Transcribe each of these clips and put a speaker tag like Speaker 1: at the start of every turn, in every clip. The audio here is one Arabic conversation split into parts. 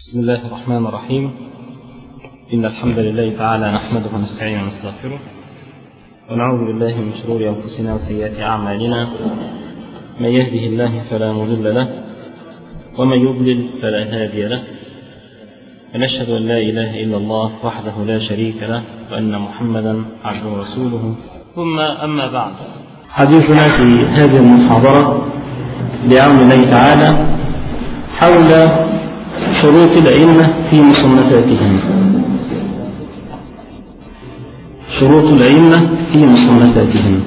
Speaker 1: بسم الله الرحمن الرحيم. إن الحمد لله تعالى نحمده ونستعينه ونستغفره ونعوذ بالله من شرور أنفسنا وسيئات أعمالنا. من يهده الله فلا مضل له ومن يضلل فلا هادي له، ونشهد أن لا إله إلا الله وحده لا شريك له وأن محمدا عبده ورسوله. ثم أما بعد، حديثنا في هذه المحاضرة بعون الله تعالى حول شروط الأئمة في مصنفاتهم. شروط الأئمة في مصنفاتهم.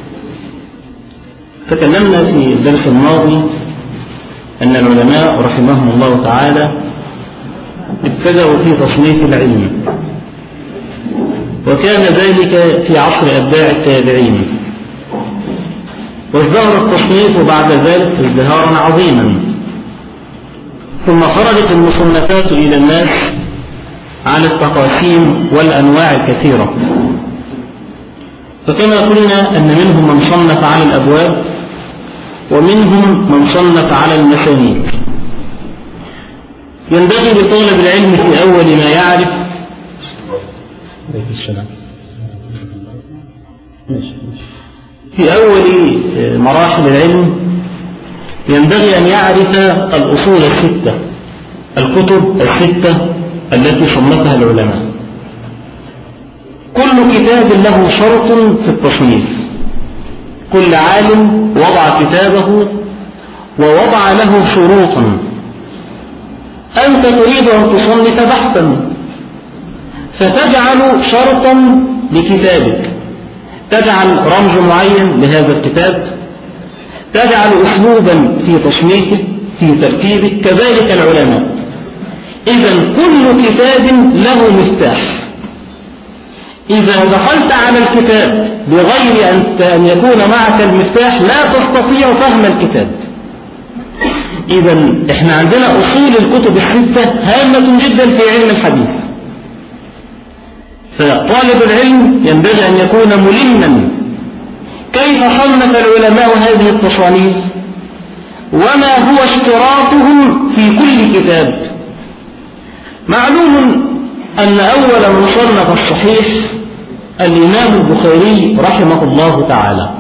Speaker 1: تكلمنا في الدرس الماضي أن العلماء رحمهم الله تعالى ابتدأوا في تصنيف العلم، وكان ذلك في عصر أتباع التابعين، وازدهر التصنيف بعد ذلك ازدهارا عظيما، ثم خرجت المصنفات إلى الناس على التقاسيم والأنواع الكثيرة. فكما قلنا أن منهم من صنف على الأبواب ومنهم من صنف على المسانيد. ينبغي لطالب العلم في أول ما يعرف في أول مراحل العلم ينبغي أن يعرف الأصول الستة، الكتب الستة التي صنفها العلماء. كل كتاب له شرط في التصنيف، كل عالم وضع كتابه ووضع له شروطا. أنت تريد أن تصنف بحثا فتجعل شرطا لكتابك، تجعل رمز معين لهذا الكتاب، تجعل أسلوبا في تصنيفه في ترتيبه، كذلك العلماء. إذن كل كتاب له مفتاح. إذا دخلت على الكتاب بغير أن يكون معك المفتاح لا تستطيع فهم الكتاب. إذن إحنا عندنا أصول الكتب الستة هامة جدا في علم الحديث، فطالب العلم ينبغي أن يكون ملما كيف صنف العلماء هذه التصانيف، وما هو اشتراطهم في كل كتاب. معلوم أن أول من صنف الصحيح الإمام البخاري رحمه الله تعالى،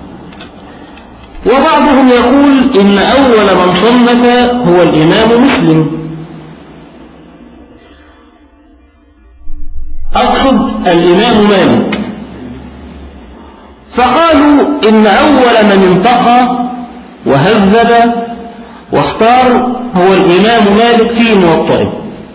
Speaker 1: وبعضهم يقول إن أول من صنف هو الإمام مسلم. أقصد الإمام مالك. فقالوا إن أول من انتقى وهذب واختار هو الإمام مالك في موطئه،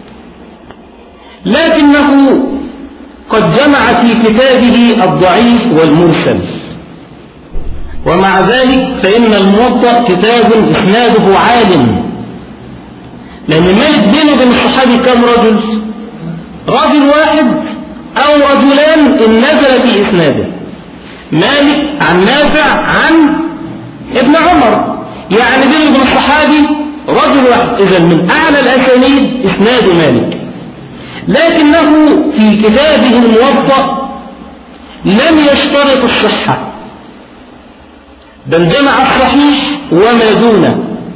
Speaker 1: لكنه قد جمع في كتابه الضعيف والمرسل، ومع ذلك فإن الموطأ كتاب إسناده عال، لأن مالك بينه وبين الصحابي كم رجل؟ رجل واحد أو رجلان إن نزل في إسناده. مالك عن نافع عن ابن عمر، يعني بينه وبين الصحابي رجل واحد. إذن من أعلى الأسانيد إسناد مالك، لكنه في كتابه الموطأ لم يشترط الصحة، بل جمع الصحيح وما دونه،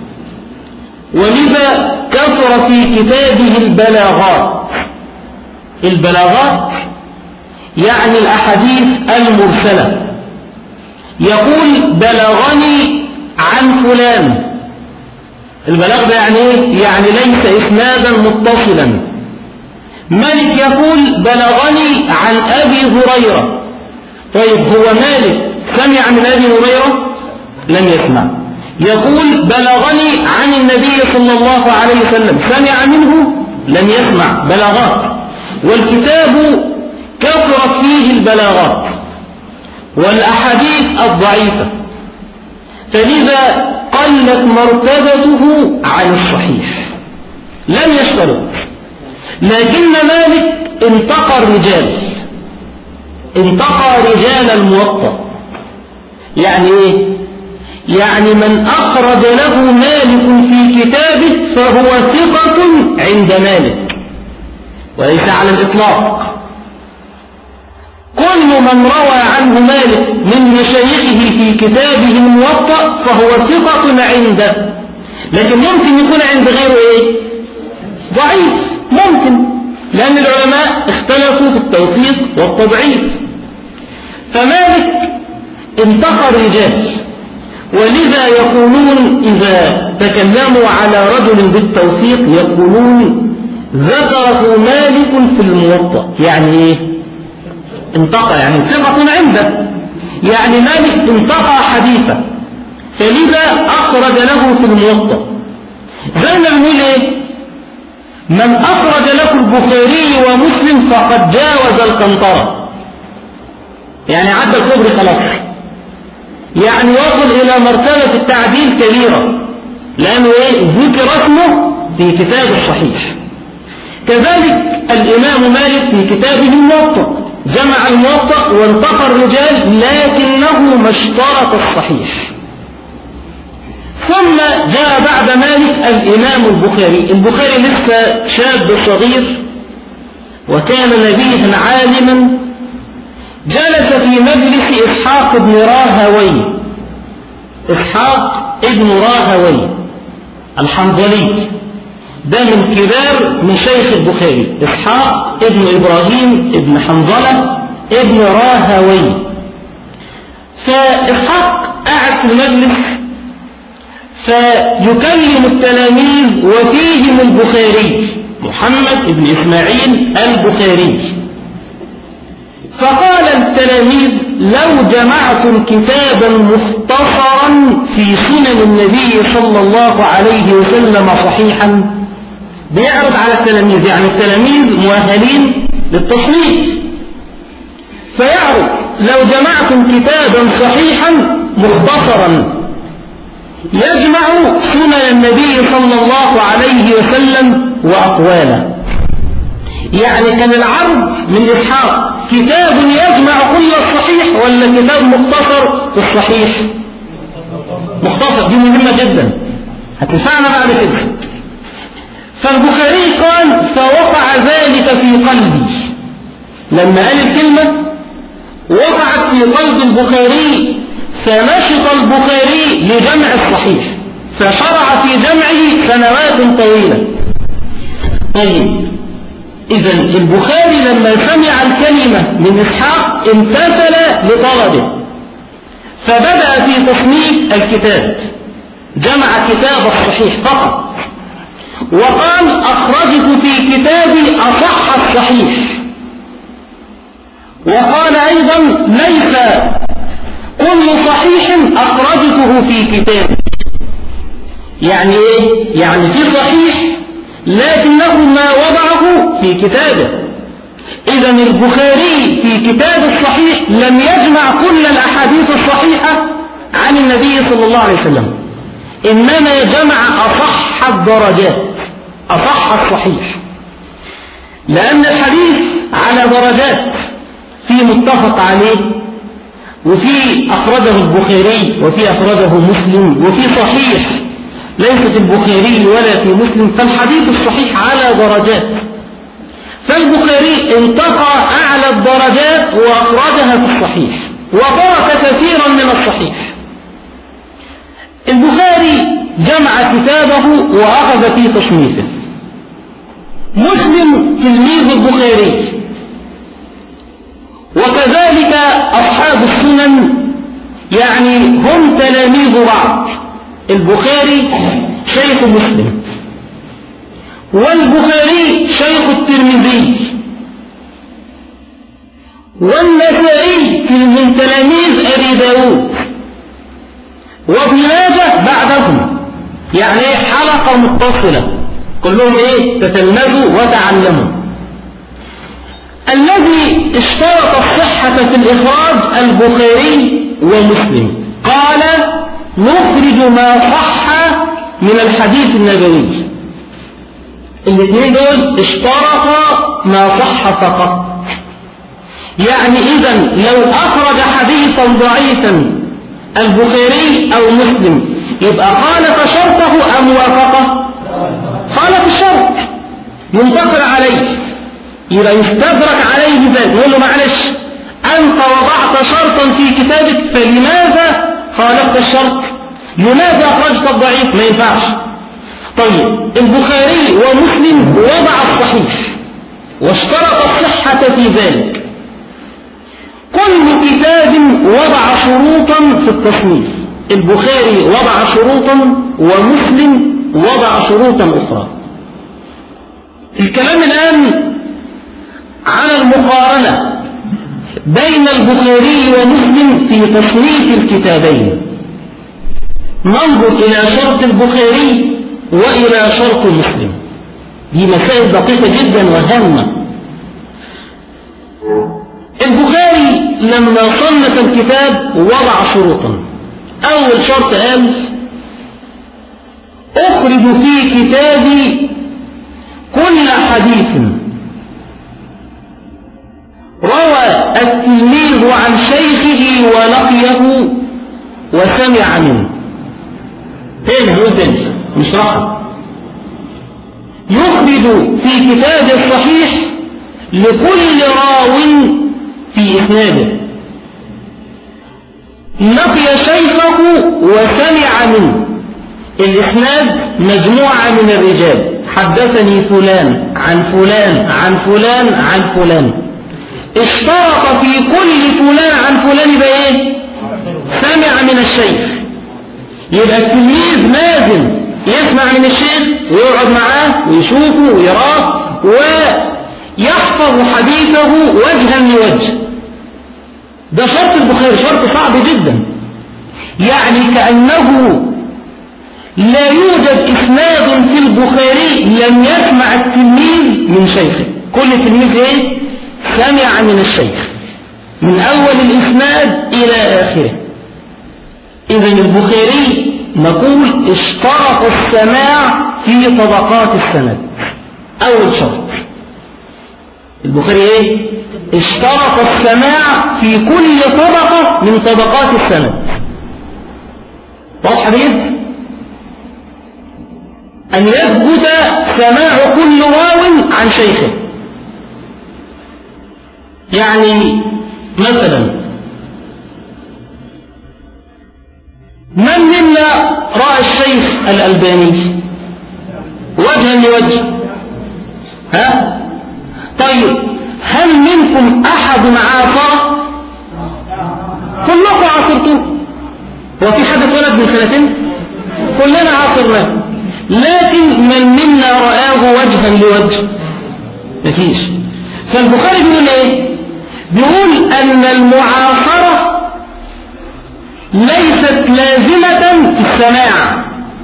Speaker 1: ولذا كثر في كتابه البلاغات. البلاغات يعني الأحاديث المرسلة، يقول بلغني عن فلان. البلاغ ده يعني ايه؟ يعني ليس إسنادا متصلا. مالك يقول بلغني عن أبي هريرة. طيب هو مالك سمع من أبي هريرة؟ لم يسمع. يقول بلغني عن النبي صلى الله عليه وسلم، سمع منه؟ لم يسمع. بلاغات. والكتاب كثرت فيه البلاغات والأحاديث الضعيفة، فلذا قلت مرتبته عن الصحيح، لم يشترط. لكن مالك انتقى الرجال، انتقى رجال الموطأ. يعني ايه؟ يعني من أخرج له مالك في كتابه فهو ثقة عند مالك، وليس على الإطلاق. كل من روى عنه مالك من مشايخه في كتابه الموطأ فهو ثقة عنده، لكن ممكن يكون عند غيره ايه؟ ضعيف ممكن، لأن العلماء اختلفوا في التوثيق والتضعيف. فمالك انتقى الرجال، ولذا يقولون إذا تكلموا على رجل بالتوثيق يقولون ذكره مالك في الموطأ. يعني ايه انتقى؟ يعني ثقة عنده، يعني مالك انتقى حديثه، فلذا أخرج له في الموطأ. زي ما بنقول ايه، من أخرج له البخاري ومسلم فقد جاوز القنطرة، يعني عدى الكبر خلاص، يعني وصل إلى مرتبة التعديل كبيرة، لأنه ايه ذكر اسمه في كتاب الصحيح. كذلك الإمام مالك في كتابه الموطأ جمع الموطأ وانتقى الرجال، لكنه ما اشترط الصحيح. ثم جاء بعد مالك الإمام البخاري. البخاري لسه شاب صغير وكان نبيها عالما، جلس في مجلس إسحاق بن راهوي. إسحاق ابن راهوي الحنظلي ده من كبار مشايخ البخاري، إسحاق ابن إبراهيم ابن حنظلة ابن راهوي. فإسحاق قاعد في المجلس فيكلم التلاميذ وفيهم البخاري محمد ابن إسماعيل البخاري. فقال التلاميذ لو جمعتم كتابا مختصرا في سنن النبي صلى الله عليه وسلم صحيحا. بيعرض على التلاميذ، يعني التلاميذ مؤهلين للتصنيف، فيعرض لو جمعتم كتابا صحيحا مختصرا يجمع سنن النبي صلى الله عليه وسلم وأقواله. يعني كان العرض من إسحاق كتاب يجمع كل الصحيح ولا كتاب مختصر في الصحيح؟ مختصر، دي مهمة جدا هتنفعنا بعد كده. فالبخاري قال فوقع ذلك في قلبي، لما قال الكلمة وقعت في قلب البخاري، فنشط البخاري لجمع الصحيح فشرع في جمعه سنوات طويلة. طيب إذن البخاري لما سمع الكلمة من إسحاق امتثل لطلبه، فبدأ في تصنيف الكتاب، جمع كتاب الصحيح فقط، وقال أخرجت في كتابي أصح الصحيح. وقال أيضا ليس كل صحيح أخرجته في كتابي. يعني إيه؟ يعني في صحيح لكنه ما وضعه في كتابه. إذن البخاري في كتاب الصحيح لم يجمع كل الأحاديث الصحيحة عن النبي صلى الله عليه وسلم، إنما جمع أصح الدرجات، أصح الصحيح، لأن الحديث على درجات، في متفق عليه، وفي أخرجه البخاري، وفي أخرجه مسلم، وفي صحيح ليست البخاري ولا في مسلم، فالحديث الصحيح على درجات. فالبخاري انتقى أعلى الدرجات وأخرجها في الصحيح وترك كثيرا من الصحيح. البخاري جمع كتابه وأخذ في تصنيفه. مسلم تلميذ البخاري، وكذلك أصحاب السنن يعني هم تلاميذ بعض. البخاري شيخ مسلم، والبخاري شيخ الترمذي، والنسائي من تلاميذ أبي داود، وابن ماجه بعدهم، يعني حلقة متصلة كلهم تتلمذوا وتعلموا. الذي اشترط الصحة في الإخراج البخاري ومسلم، قال نخرج ما صح من الحديث النبوي. الاثنين دول اشترطا ما صح فقط. يعني إذن لو أخرج حديثا ضعيفا البخاري أو مسلم يبقى خالف شرطه أم وافقه؟ خالف الشرط، ينتقل عليه، يبقى يستدرك عليه ذلك، يقول له معلش أنت وضعت شرطا في كتابك فلماذا خالفت الشرط؟ لماذا أخرجت الضعيف؟ ما ينفعش. طيب البخاري ومسلم وضع الصحيح واشترط الصحة في ذلك. كل كتاب وضع شروطا في التصنيف، البخاري وضع شروطا ومسلم وضع شروطا أخرى. الكلام الآن على المقارنة بين البخاري ومسلم في تصنيف الكتابين. ننظر إلى شرط البخاري وإلى شرط مسلم، دي مسائل دقيقة جدا وهامة. البخاري لما صنف الكتاب وضع شروطا. أول شرط قال أخرج في كتابي كل حديث روى التلميذ عن شيخه ولقيه وسمع منه. هنا نقول تاني نشرحها. يخرج في كتاب الصحيح لكل راو في إسناده لقي شيخه وسمع منه. الإسناد مجموعة من الرجال، حدثني فلان عن فلان عن فلان عن فلان، اشترط في كل فلان عن فلان يبقى ايه؟ سمع من الشيخ. يبقى التلميذ لازم يسمع من الشيخ ويقعد معاه ويشوفه ويراه ويحفظ حديثه وجها لوجه. ده شرط البخاري، شرط صعب جدا، يعني كأنه لا يوجد إسناد في البخاري لم يسمع التلميذ من شيخه. كل تلميذ ايه؟ سمع من الشيخ من أول الإسناد إلى آخره. إذن البخاري نقول اشترط السماع في طبقات السند. أول شرط البخاري ايه؟ اشترط السماع في كل طبقة من طبقات السند. واضح حديث؟ أن يثبت سماع كل راو عن شيخه. يعني مثلا من منا رأى الشيخ الألباني وجها لوجه؟ ها؟ طيب هل منكم أحد عاصره؟ كلكم عاصرتوه. هو في حد اتولد من سنتين؟ كلنا عاصرناه، لكن من منا رآه وجها لوجه؟ مفيش. فالبخاري بيقول ايه؟ بيقول أن المعاصرة ليست لازمة في السماع.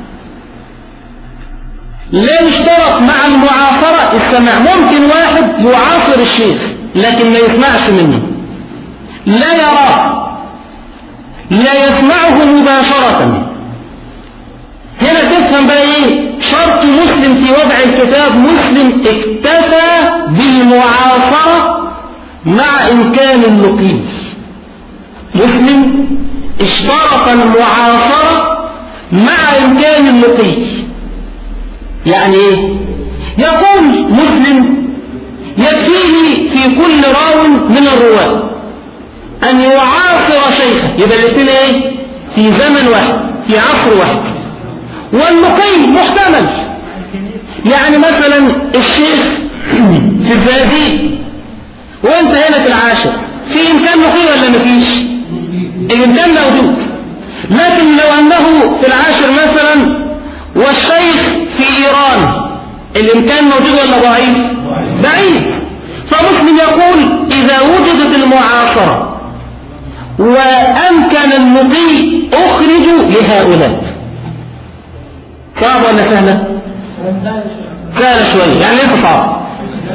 Speaker 1: لا يشترط مع المعاصرة السماع. ممكن واحد يعاصر الشيخ لكن ما يسمعش منه، لا يراه، لا يسمعه مباشرة. هنا تفهم بقى ايه شرط مسلم في وضع الكتاب. مسلم اكتفى بالمعاصرة مع إمكان اللقي. مسلم اشترط المعاصرة مع إمكان اللقي. يعني ايه؟ يقول مسلم يكفيه في كل راو من الرواة أن يعاصر شيخه، يبقى الاثنين ايه؟ في زمن واحد، في عصر واحد. واللقي محتمل، يعني مثلا الشيخ في الزقازيق وانت هنا في العاشر، في إمكان لقي ولا مفيش؟ الإمكان موجود. لكن لو أنه في العاشر مثلا والشيخ في إيران، الإمكان موجود ولا ضعيف؟ بعيد. فمسلم يقول إذا وجدت المعاصرة وأمكن اللقي أخرج لهؤلاء. صعب ولا سهلة؟ سهلة شوية. يعني ايه صعب؟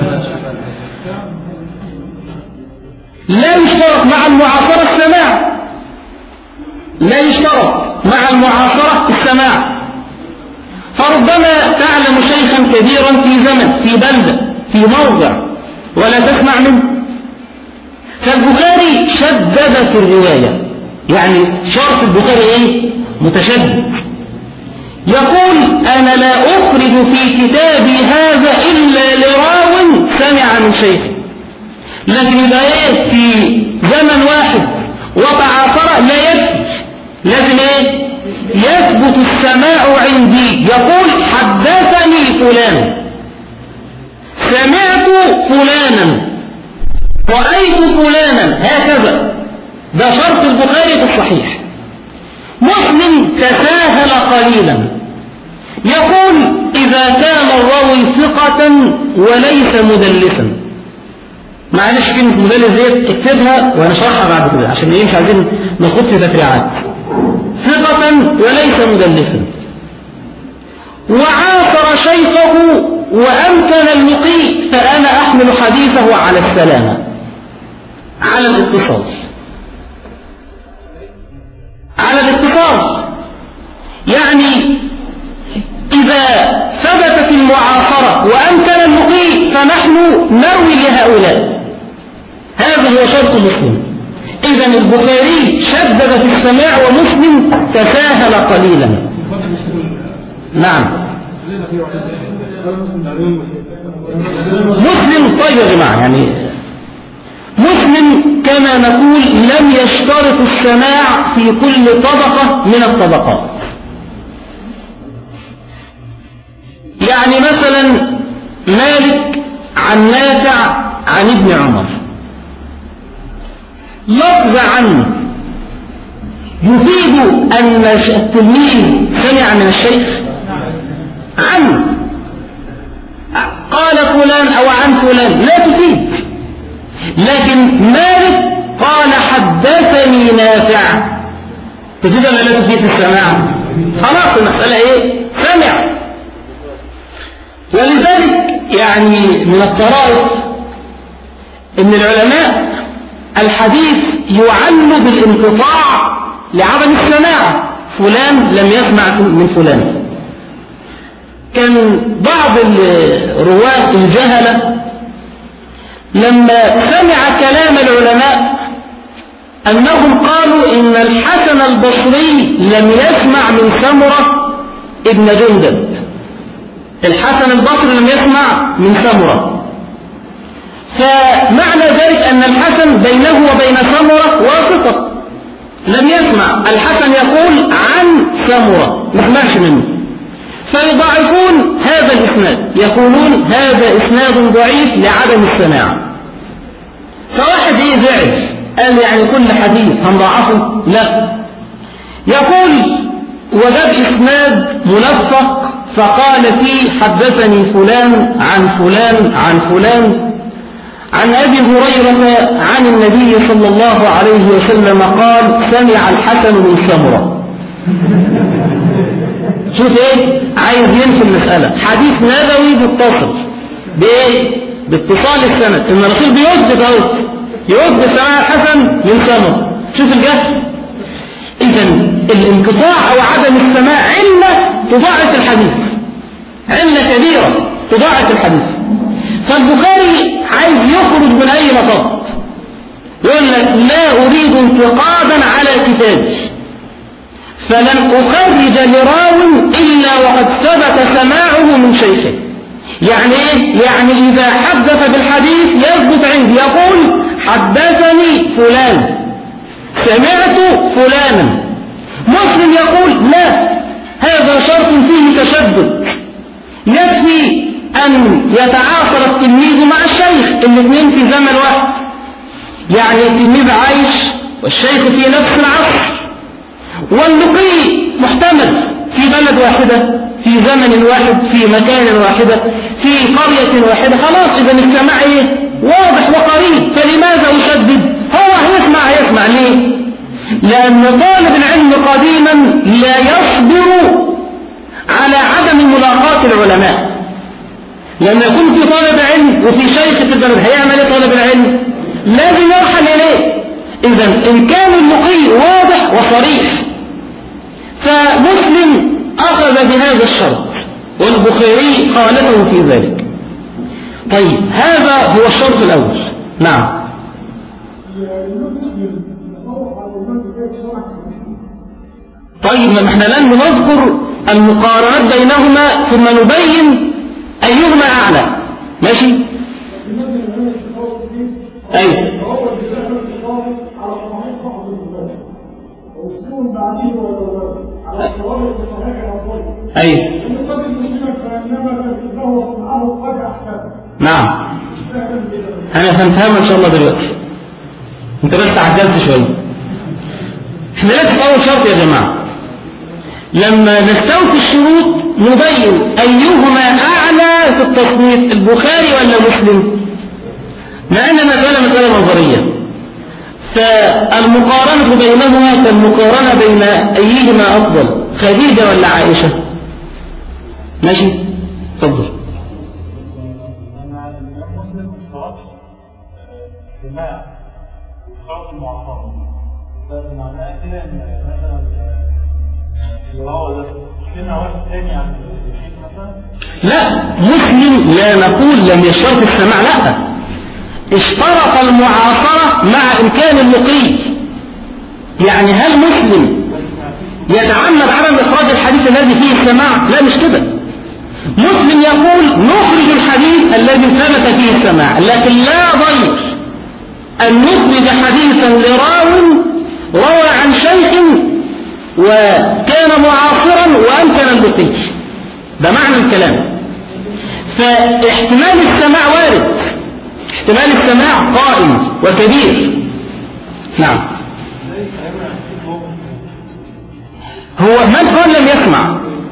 Speaker 1: لا يشترط مع المعاصرة السماع، لا يشترط مع المعاصرة السماع. فربما تعلم شيخا كبيرا في زمن، في بلدة، في موضع، ولا تسمع منه. فالبخاري شدد في الرواية، يعني شرط البخاري ايه؟ متشدد. يقول أنا لا أخرج في كتابي هذا إلا لراو سمع من شيخي. لكن إذا ايه في زمن واحد وتعاصر لا يكفي، لازم ايه؟ يثبت السماع عندي. يقول حدثني فلان، سمعت فلانا، رأيت فلانا، هكذا. ده شرط البخاري في الصحيح. مسلم تساهل قليلا، يقول إذا كان الراوي ثقة وليس مدلسا. معلش كلمة مدلس دي اكتبها ونشرحها بعد كده عشان مش عايزين نخوض في تفريعات. ثقة وليس مدلسا، وعاصر شيخه وأمكن اللقي، فأنا أحمل حديثه على السلامة، على الاتصال، على الاتصال. يعني إذا ثبتت المعاصرة وأمكن اللقي فنحن نروي لهؤلاء. هذا هو شرط مسلم. إذن البخاري شدد في السماع ومسلم تساهل قليلا. نعم. مسلم طيب يا جماعة، يعني مسلم كما نقول لم يشترط السماع في كل طبقة من الطبقات. يعني مثلا مالك عن نافع عن ابن عمر، لفظ عنه يفيد أن التلميذ سمع من الشيخ عنه، قال فلان أو عن فلان لا تفيد. لكن مالك قال حدثني نافع، تفيد ولا لا تفيد السماع؟ خلاص المسألة ايه؟ سمع. ولذلك يعني من الطرائف ان العلماء الحديث يعل بالانقطاع لعدم السماع، فلان لم يسمع من فلان. كان بعض الرواة الجهلة لما سمع كلام العلماء أنهم قالوا إن الحسن البصري لم يسمع من سمرة ابن جندب. الحسن البصري لم يسمع من سمرة، فمعنى ذلك أن الحسن بينه وبين سمرة واسطة، لم يسمع. الحسن يقول عن سمرة ما سمعش منه، فيضاعفون هذا الإسناد، يقولون هذا إسناد ضعيف لعدم السماع. فواحد زعل قال يعني كل حديث هنضعفه؟ لا، يقول وجد إسناد ملفق فقال فيه حدثني فلان عن فلان عن فلان عن أبي هريرة عن النبي صلى الله عليه وسلم قال سمع الحسن من سمرة. شوف ايه عايز ينفي المسألة، حديث نبوي متصل بايه؟ باتصال السند، ان الرسول بيثبت اهو، يثبت سماع الحسن من سمرة. شوف الجهل. اذا الانقطاع او عدم السماع علة تضاعف الحديث، علة كبيرة تضاعف الحديث. فالبخاري عايز يخرج من اي مطب، يقول لك لا اريد انتقادا على كتابي، فلن أخرج لراو إلا وقد ثبت سماعه من شيخه. يعني إيه؟ يعني إذا حدث بالحديث يثبت عندي، يقول حدثني فلان، سمعت فلانا. مسلم يقول لا، هذا شرط فيه تشدد، يكفي أن يتعاصر التلميذ مع الشيخ، الاثنين في زمن واحد، يعني التلميذ عايش والشيخ في نفس العصر، واللقي محتمل في بلد واحدة في زمن واحد في مكان واحدة في قرية واحدة. خلاص إذا السماع إيه؟ واضح وقريب، فلماذا أشدد؟ هو هيسمع ليه؟ لأن طالب العلم قديما لا يصبر على عدم ملاقاة العلماء. لما يكون في طالب علم وفي شيخ في البلد هيعمل ايه طالب العلم؟ لازم يرحل إليه. إذا إن كان اللقي واضح وصريح فمسلم أخذ بهذا الشرط والبخاري خالفه في ذلك. طيب هذا هو الشرط الأول. نعم. طيب ما احنا لن نذكر المقارنات بينهما ثم نبين أيهما أعلى. ماشي؟ أيوه أي نعم أنا فهمتها إن شاء الله دلوقتي. أنت بس عجلت شوية. إحنا لازم أول شرط يا جماعة لما نستوفي الشروط نبين أيهما أعلى في التصنيف، البخاري ولا مسلم، لأن مسألة نظرية، فالمقارنة بينهما كالمقارنة بين أيهما أفضل، خديجة ولا عائشة. ماشي تفضل. لا مسلم لا نقول لم يشترط السماع، لا اشترط المعاصرة مع إمكان اللقي. يعني هل مسلم يتعمد عدم إخراج الحديث الذي فيه السماع؟ لا مش كده. مسلم يقول نخرج الحديث الذي ثبت فيه السماع، لكن لا ضير أن نخرج حديثا لراو روى عن شيخ وكان معاصرا وأمكن اللقي. ده معنى الكلام. فاحتمال السماع وارد، احتمال السماع قائم وكبير. نعم. هو من قال لم يسمع؟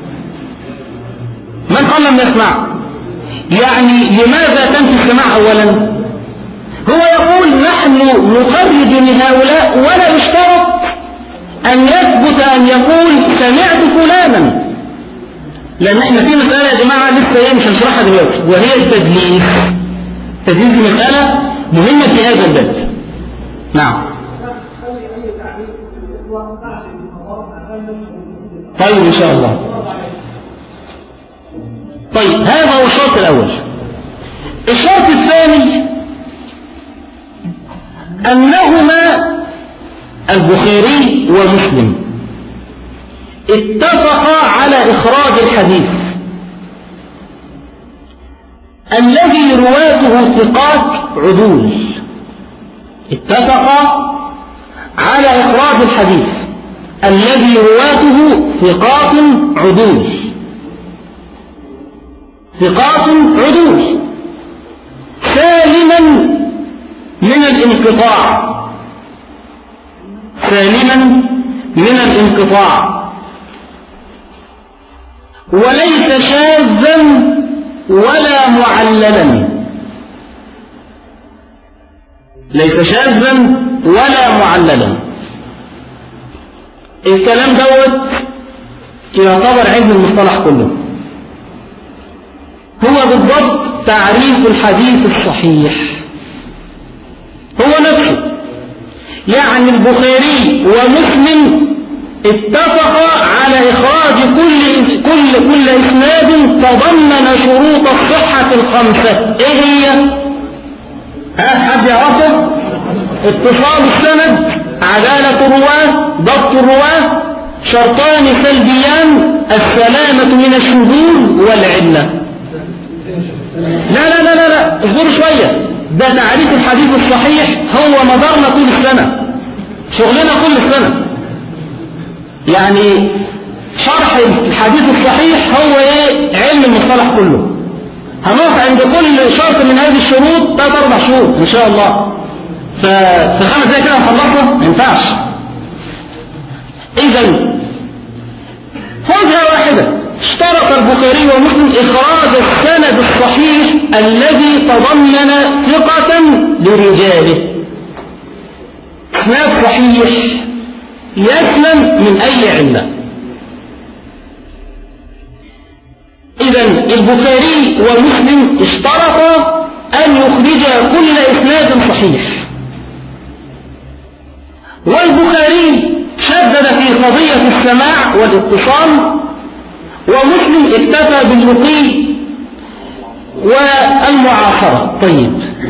Speaker 1: من قال لم يسمع؟ يعني لماذا تنفي السماع أولا؟ هو يقول نحن نخرج لهؤلاء ولا يشترط أن يثبت أن يقول سمعت فلانا، لأن احنا في مسألة يا جماعة لسه مش هنشرحها دلوقتي، وهي التدليس. التدليس دي مسألة مهمة في هذا الباب. نعم. طيب إن شاء الله. طيب هذا هو الشرط الأول. الشرط الثاني أنهما البخاري ومسلم اتفقا على إخراج الحديث الذي رواته ثقات عدول. اتفقا على إخراج الحديث الذي رواته ثقات عدول. ثقات عدول سالما من الانقطاع، سالما من الانقطاع، وليس شاذا ولا معللا، ليس شاذا ولا معللا. الكلام دوت يعتبر علم المصطلح كله، هو بالضبط تعريف الحديث الصحيح، هو نفسه. يعني البخاري ومسلم اتفقا على إخراج كل إسناد تضمن شروط الصحة الخمسة. إيه هي؟ حد يعرفه؟ اتصال السند، عدالة الرواة، ضبط الرواة، شرطان سلبيان، السلامة من الشذوذ والعلة. لا لا لا لا لا اصبروا شوية، ده تعريف الحديث الصحيح، هو مدارنا طول السنة، شغلنا كل السنة. يعني شرح الحديث الصحيح هو علم المصطلح كله. هنقف عند كل شرط من هذه الشروط 3-4 شهور ان شاء الله، ففي 5 دقايق كده نخلصها ما ينفعش. اذا وجهة واحدة اشترط البخاري ومسلم إخراج السند الصحيح الذي تضمن ثقة لرجاله. إسناد صحيح يسلم من أي علة. إذا البخاري ومسلم اشترطا أن يخرجا كل إسناد صحيح، والبخاري شدد في قضية السماع والاتصال، ومسلم اكتفى باللقي والمعاصرة. طيب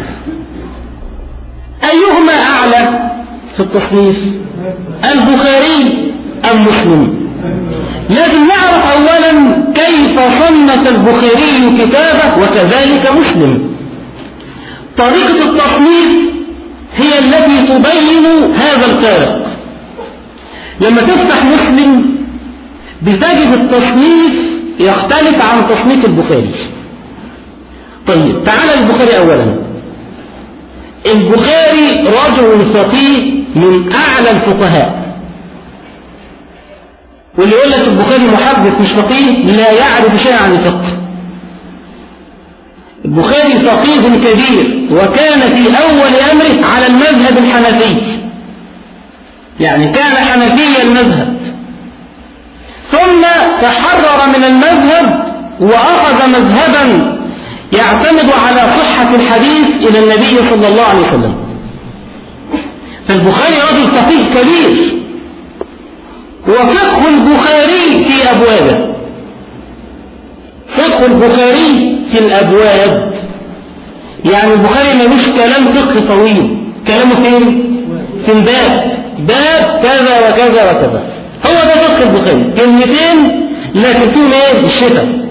Speaker 1: أيهما أعلى في التصنيف، البخاري أم مسلم؟ لازم نعرف أولا كيف صنف البخاري كتابه وكذلك مسلم. طريقة التصنيف هي التي تبين هذا الفارق. لما تفتح مسلم بتجد التصنيف يختلف عن تصنيف البخاري. طيب تعالى البخاري أولا. البخاري رجل فقيه من أعلى الفقهاء، واللي يقول لك البخاري محدث مش فقيه لا يعرف شيئا عن الفقه. البخاري فقيه كبير، وكان في أول أمره على المذهب الحنفي، يعني كان حنفي المذهب، ثم تحرر من المذهب وأخذ مذهبا يعتمد على صحة الحديث إلى النبي صلى الله عليه وسلم. فالبخاري رجل فقيه كبير، وفقه البخاري في أبوابه. فقه البخاري في الأبواب، يعني البخاري ملوش كلام فقه طويل، كلامه فين؟ في الباب، باب كذا وكذا وكذا، هو ده فقه البخاري، كلمتين لكن فيهم ايه؟ الشفاء.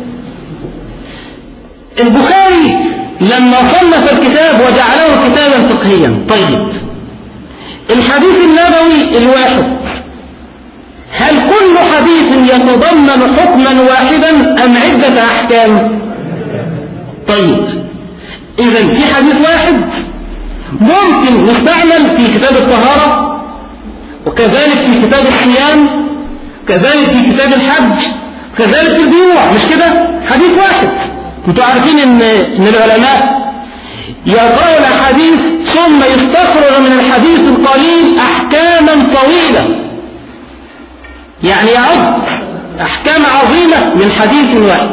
Speaker 1: البخاري لما صنف الكتاب وجعله كتابا فقهيا. طيب الحديث النبوي الواحد، هل كل حديث يتضمن حكما واحدا أم عدة أحكام؟ طيب إذن في حديث واحد ممكن يستعمل في كتاب الطهارة، وكذلك في كتاب الصيام، كذلك في كتاب الحج، كذلك في البيوع، مش كده؟ حديث واحد. انتوا عارفين ان العلماء يقرأوا الحديث ثم يستخرج من الحديث القليل أحكاما طويلة، يعني يعد أحكام عظيمة من حديث واحد.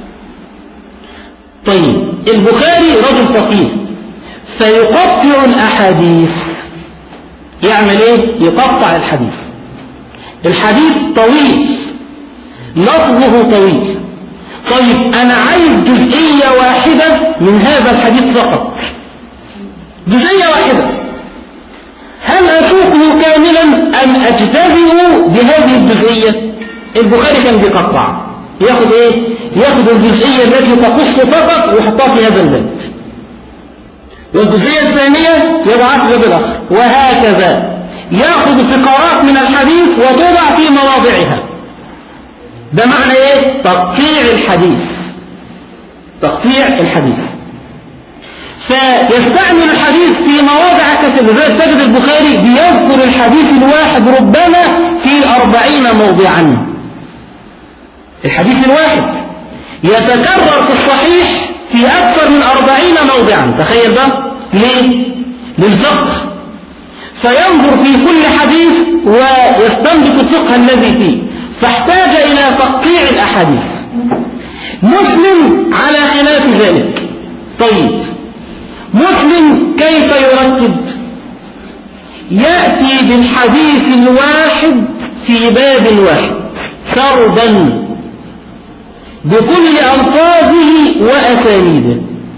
Speaker 1: طيب البخاري رجل فقيه فيقطع الأحاديث. يعمل ايه؟ يقطع الحديث. الحديث طويل، لفظه طويل. طيب أنا عايز جزئية واحدة من هذا الحديث فقط، جزئية واحدة، هل أسوقه كاملا أم أجتزئ بهذه الجزئية؟ البخاري كان بيقطع، ياخد ايه؟ ياخد الجزئية التي تخص فقط ويحطها في هذا الباب، والجزئية الثانية يضعها في الباب الآخر، وهكذا ياخذ فقرات من الحديث وتوضع في مواضعها. ده معنى ايه؟ تقطيع الحديث. تقطيع الحديث. فيستعمل الحديث في مواضع كثيرة، لذلك تجد البخاري بيذكر الحديث الواحد ربما في 40 موضعا. الحديث الواحد يتكرر في الصحيح في أكثر من 40 موضعا. تخيل ده ليه؟ للفقه. فينظر في كل حديث ويستنبط الفقه الذي فيه، فاحتاج إلى تقطيع الأحاديث. مسلم على خلاف ذلك. طيب مسلم كيف يرتب؟ يأتي بالحديث الواحد في باب واحد سردا بكل ألفاظه وأسانيده.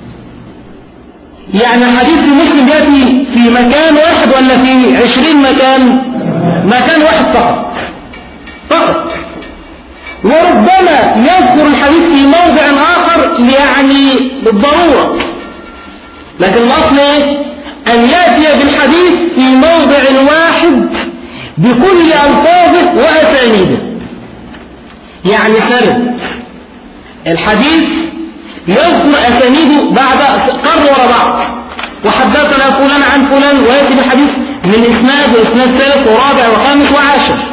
Speaker 1: يعني حديث مسلم يأتي في مكان واحد ولا في 20 مكان؟ مكان واحد فقط. وربما يذكر الحديث في موضع آخر يعني بالضرورة، لكن الأصل أن يأتي بالحديث في موضع واحد بكل ألفاظه وأسانيده. يعني سرد الحديث، يذكر أسانيده بعد قرر ورا بعض، وحدثنا فلان عن فلان، ويأتي بالحديث من إسناد وإسناد ثالث ورابع وخامس وعاشر،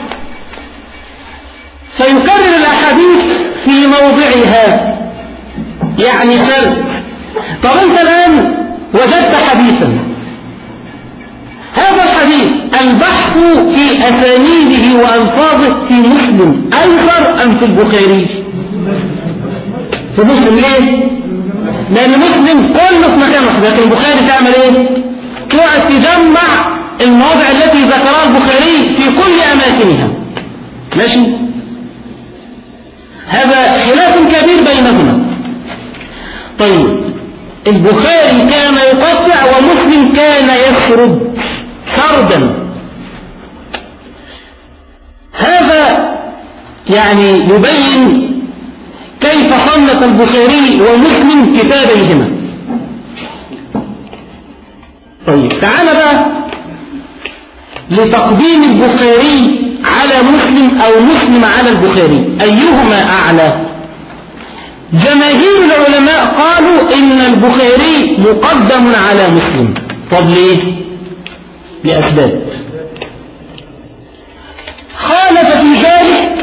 Speaker 1: فيكرر الأحاديث في موضعها، يعني سرد. طب أنت الآن وجدت حديثا، هذا الحديث البحث في أسانيده وألفاظه في مسلم أيسر أم في البخاري؟ في مسلم. ليه؟ لأن مسلم كله في مكان واحد، لكن البخاري تعمل ايه؟ تقعد تجمع المواضع التي ذكرها البخاري في كل أماكنها. ماشي؟ هذا خلاف كبير بينهما. طيب البخاري كان يقطع ومسلم كان يسرد سردا. هذا يعني يبين كيف صنف البخاري ومسلم كتابيهما. طيب تعال بقى لتقديم البخاري على مسلم أو مسلم على البخاري، أيهما أعلى؟ جماهير العلماء قالوا إن البخاري مقدم على مسلم. طب ليه؟ لأسباب. خالف في ذلك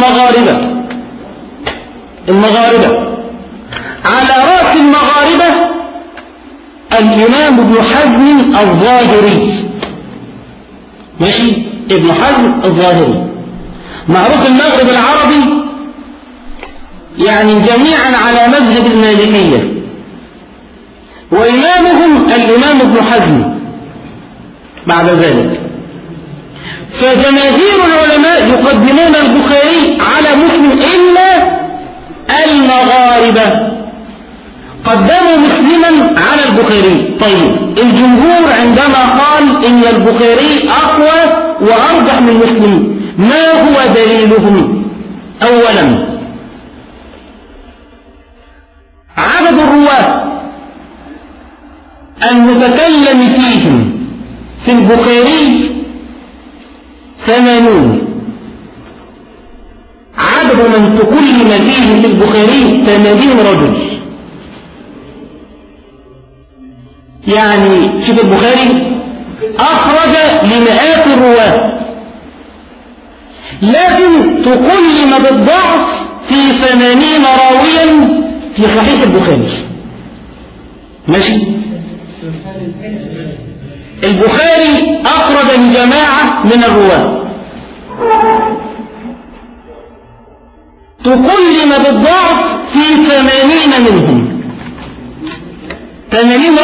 Speaker 1: المغاربة على رأس المغاربة الإمام ابن حزم الظاهري. ماشي؟ ابن حزم الظاهري معروف المغرب العربي يعني جميعا على مذهب المالكية، وإمامهم الإمام ابن حزم بعد ذلك. فجماهير العلماء يقدمون البخاري على مسلم إلا المغاربة قدموا مسلما على البخاري. طيب الجمهور عندما قال إن البخاري أقوى وأرجح من مسلم ما هو دليلهم؟ أولا عدد الرواة المتكلم فيهم في البخاري 80. عدد من تكلم فيه في البخاري 80 رجل. يعني شوف البخاري أخرج لمئات الرواة لكن تكلم بالضعف في 80 راويا في صحيح البخاري. ماشي؟ البخاري أخرج لجماعة من الرواة تكلم بالضعف في 80 منهم. 80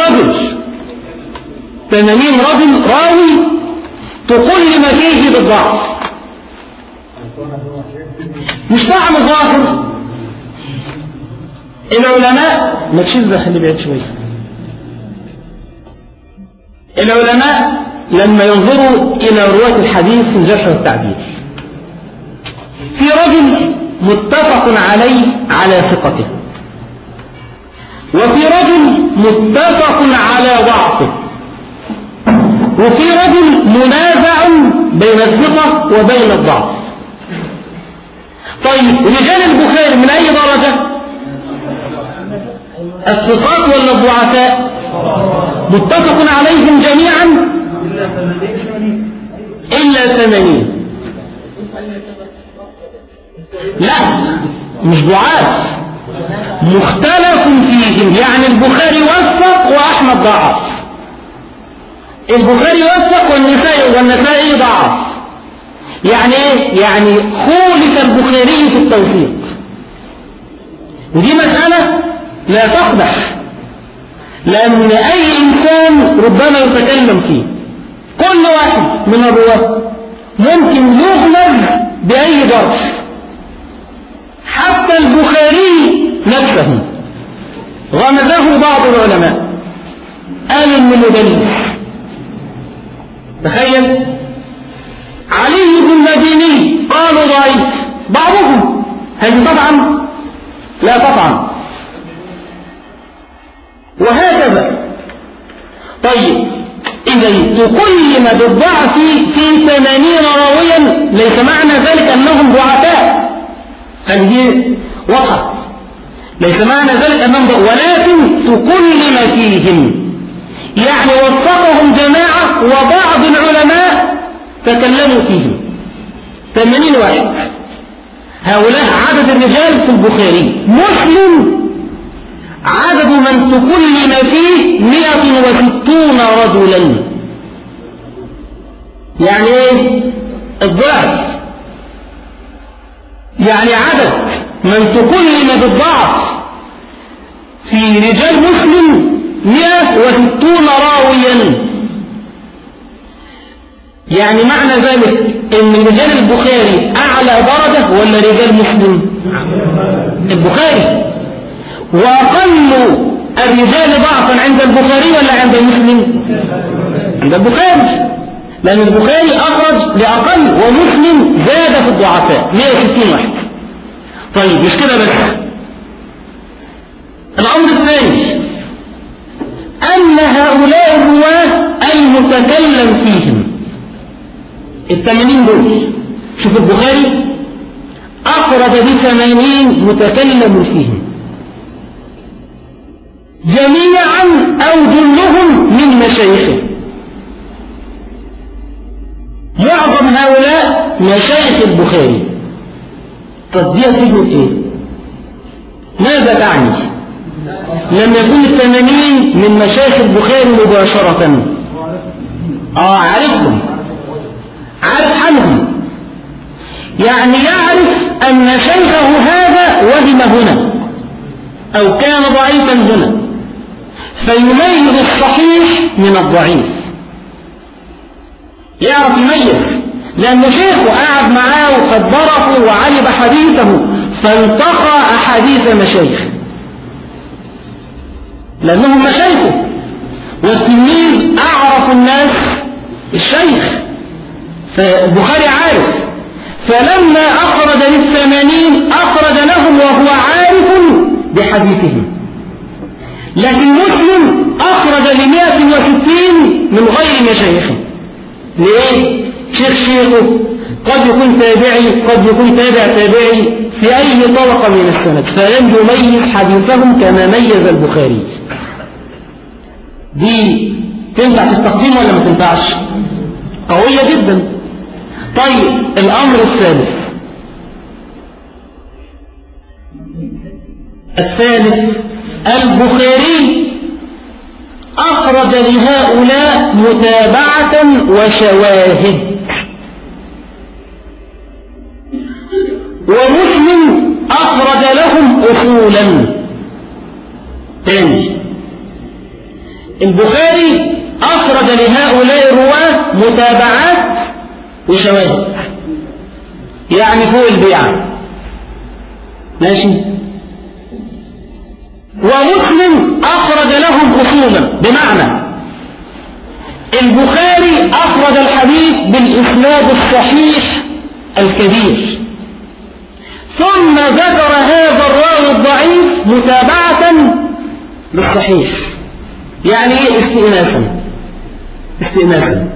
Speaker 1: رجل راوي تكلم فيه بالضعف. مش طعم ظاهر. العلماء ما تشذ خلي بعيد شوية. العلماء لما ينظروا إلى رواة الحديث في الجرح والتعديل في رجل متفق عليه على ثقته، وفي رجل متفق على ضعفه، وفي رجل منازع بين الثقة وبين الضعف. طيب رجال البخاري من أي درجة؟ الثقات ولا الضعفاء؟ متفق عليهم جميعا إلا 80. لا مش ضعاف، مختلف فيهم. يعني البخاري وثق وأحمد ضعف، البخاري وثق والنسائي ضعف. يعني ايه؟ يعني خولف البخاري في التوثيق، ودي مسألة لا تقدح، لأن أي إنسان ربما يتكلم فيه. كل واحد من الرواة ممكن يغمز بأي ظرف، حتى البخاري نفسه غمزه بعض العلماء قالوا من مدلس. تخيل علي بن المديني قالوا ضعيف بعضهم، هل طبعا؟ لا طبعا، وهكذا. طيب إذا تكلم بالضعف في 80 راويا ليس معنى ذلك أنهم ضعفاء، هذه واضحة، ليس معنى ذلك أنهم ضعفاء، ولكن تكلم فيهم يعني وثقهم جماعة وبعض العلماء تكلموا فيهم 80 واحد. هؤلاء عدد الرجال في البخاري. مسلم عدد من تكلم فيه 160 رجلا. يعني ايه؟ الضعف. يعني عدد من تكلم بالضعف في رجال مسلم 160 راويا. يعني معنى ذلك ان رجال البخاري اعلى درجة ولا رجال مسلم؟ البخاري. واقل الرجال ضعفا عند البخاري ولا عند مسلم؟ عند البخاري، لان البخاري اخرج لاقل ومسلم زاد في الضعفاء 160 واحد. طيب مش كده بس. الامر الثاني ان هؤلاء الرواه المتكلم فيهم 80 دول، شوف البخاري أخرج ب80 متكلم فيهم جميعا أو جلهم من مشايخه. معظم هؤلاء مشايخ البخاري. طب دي تقول ايه؟ ماذا تعني؟ لم يكن 80 من مشايخ البخاري مباشرة. عارفهم، عارف عنهم، يعني يعرف أن شيخه هذا وهم هنا أو كان ضعيفا هنا، فيميز الصحيح من الضعيف، يعرف يميز، لأن شيخه قاعد معاه وقد ضرفه وعلب حديثه فالتقى أحاديث مشايخ، لأنهم مشايخه، والتلميذ أعرف الناس الشيخ، فالبخاري عارف، فلما أخرج لل80 أخرج لهم وهو عارف بحديثهم. لكن مسلم أخرج ل160 من غير مشايخه. ليه؟ شيخه قد يكون تابعي، قد يكون تابع تابعي في أي طبقة من السند، فلم يميز حديثهم كما ميز البخاري. دي تنفع في التقديم ولا ما تنفعش؟ قوية جدا. طيب الأمر الثالث البخاري أخرج لهؤلاء متابعة وشواهد، ومسلم أخرج لهم أصولا. ثاني، البخاري أخرج لهؤلاء الرواة متابعات وشواهد، يعني فوق البيعة، ماشي. ومسلم أخرج لهم أصولا، بمعنى البخاري أخرج الحديث بالإسناد الصحيح الكبير، ثم ذكر هذا الراوي الضعيف متابعة للصحيح، يعني ايه؟ استئناسا.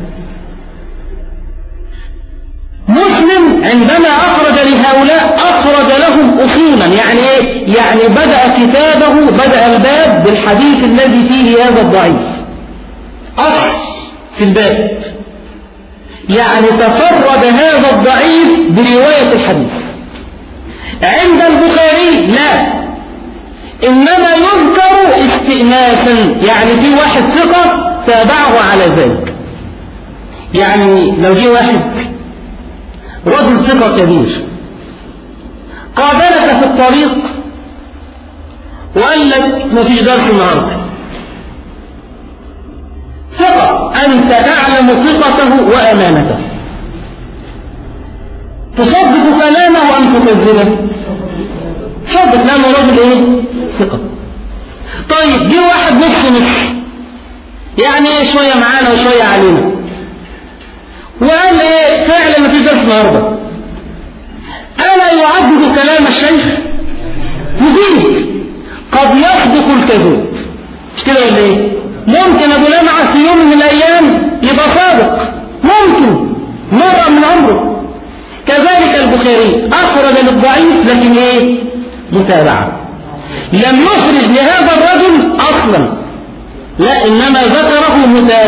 Speaker 1: مسلم عندما أخرج لهؤلاء أخرج لهم أصولا، يعني ايه؟ يعني بدأ كتابه، بدأ الباب بالحديث الذي فيه هذا الضعيف، أصل في الباب، يعني تفرد هذا الضعيف برواية الحديث. عند البخاري لا، إنما يذكر استئناسا، يعني في واحد ثقة تابعه على ذلك. يعني لو جه واحد رجل ثقة كبير قابلك في الطريق وقال لك ما فيش درس النهارده، ثقة أنت تعلم ثقته وأمانته، تصدق كلامه أم تكذبه؟ صدق، لأنه رجل ايه؟ ثقة. طيب جه واحد نص، يعني ايه؟ شوية معانا وشوية علينا، وقال ايه؟ فعلا ما فيش درس النهارده. ألا يعدد كلام الشيخ؟ يزيد، قد يصدق الكذوب، مش كده ولا ايه؟ ممكن أبو لمعة في يوم من الأيام يبقى صادق، ممكن مرة من عمره. كذلك البخاري أخرج للضعيف لكن ايه؟ متابعة، لم يخرج لهذا الرجل أصلا، لا، إنما ذكره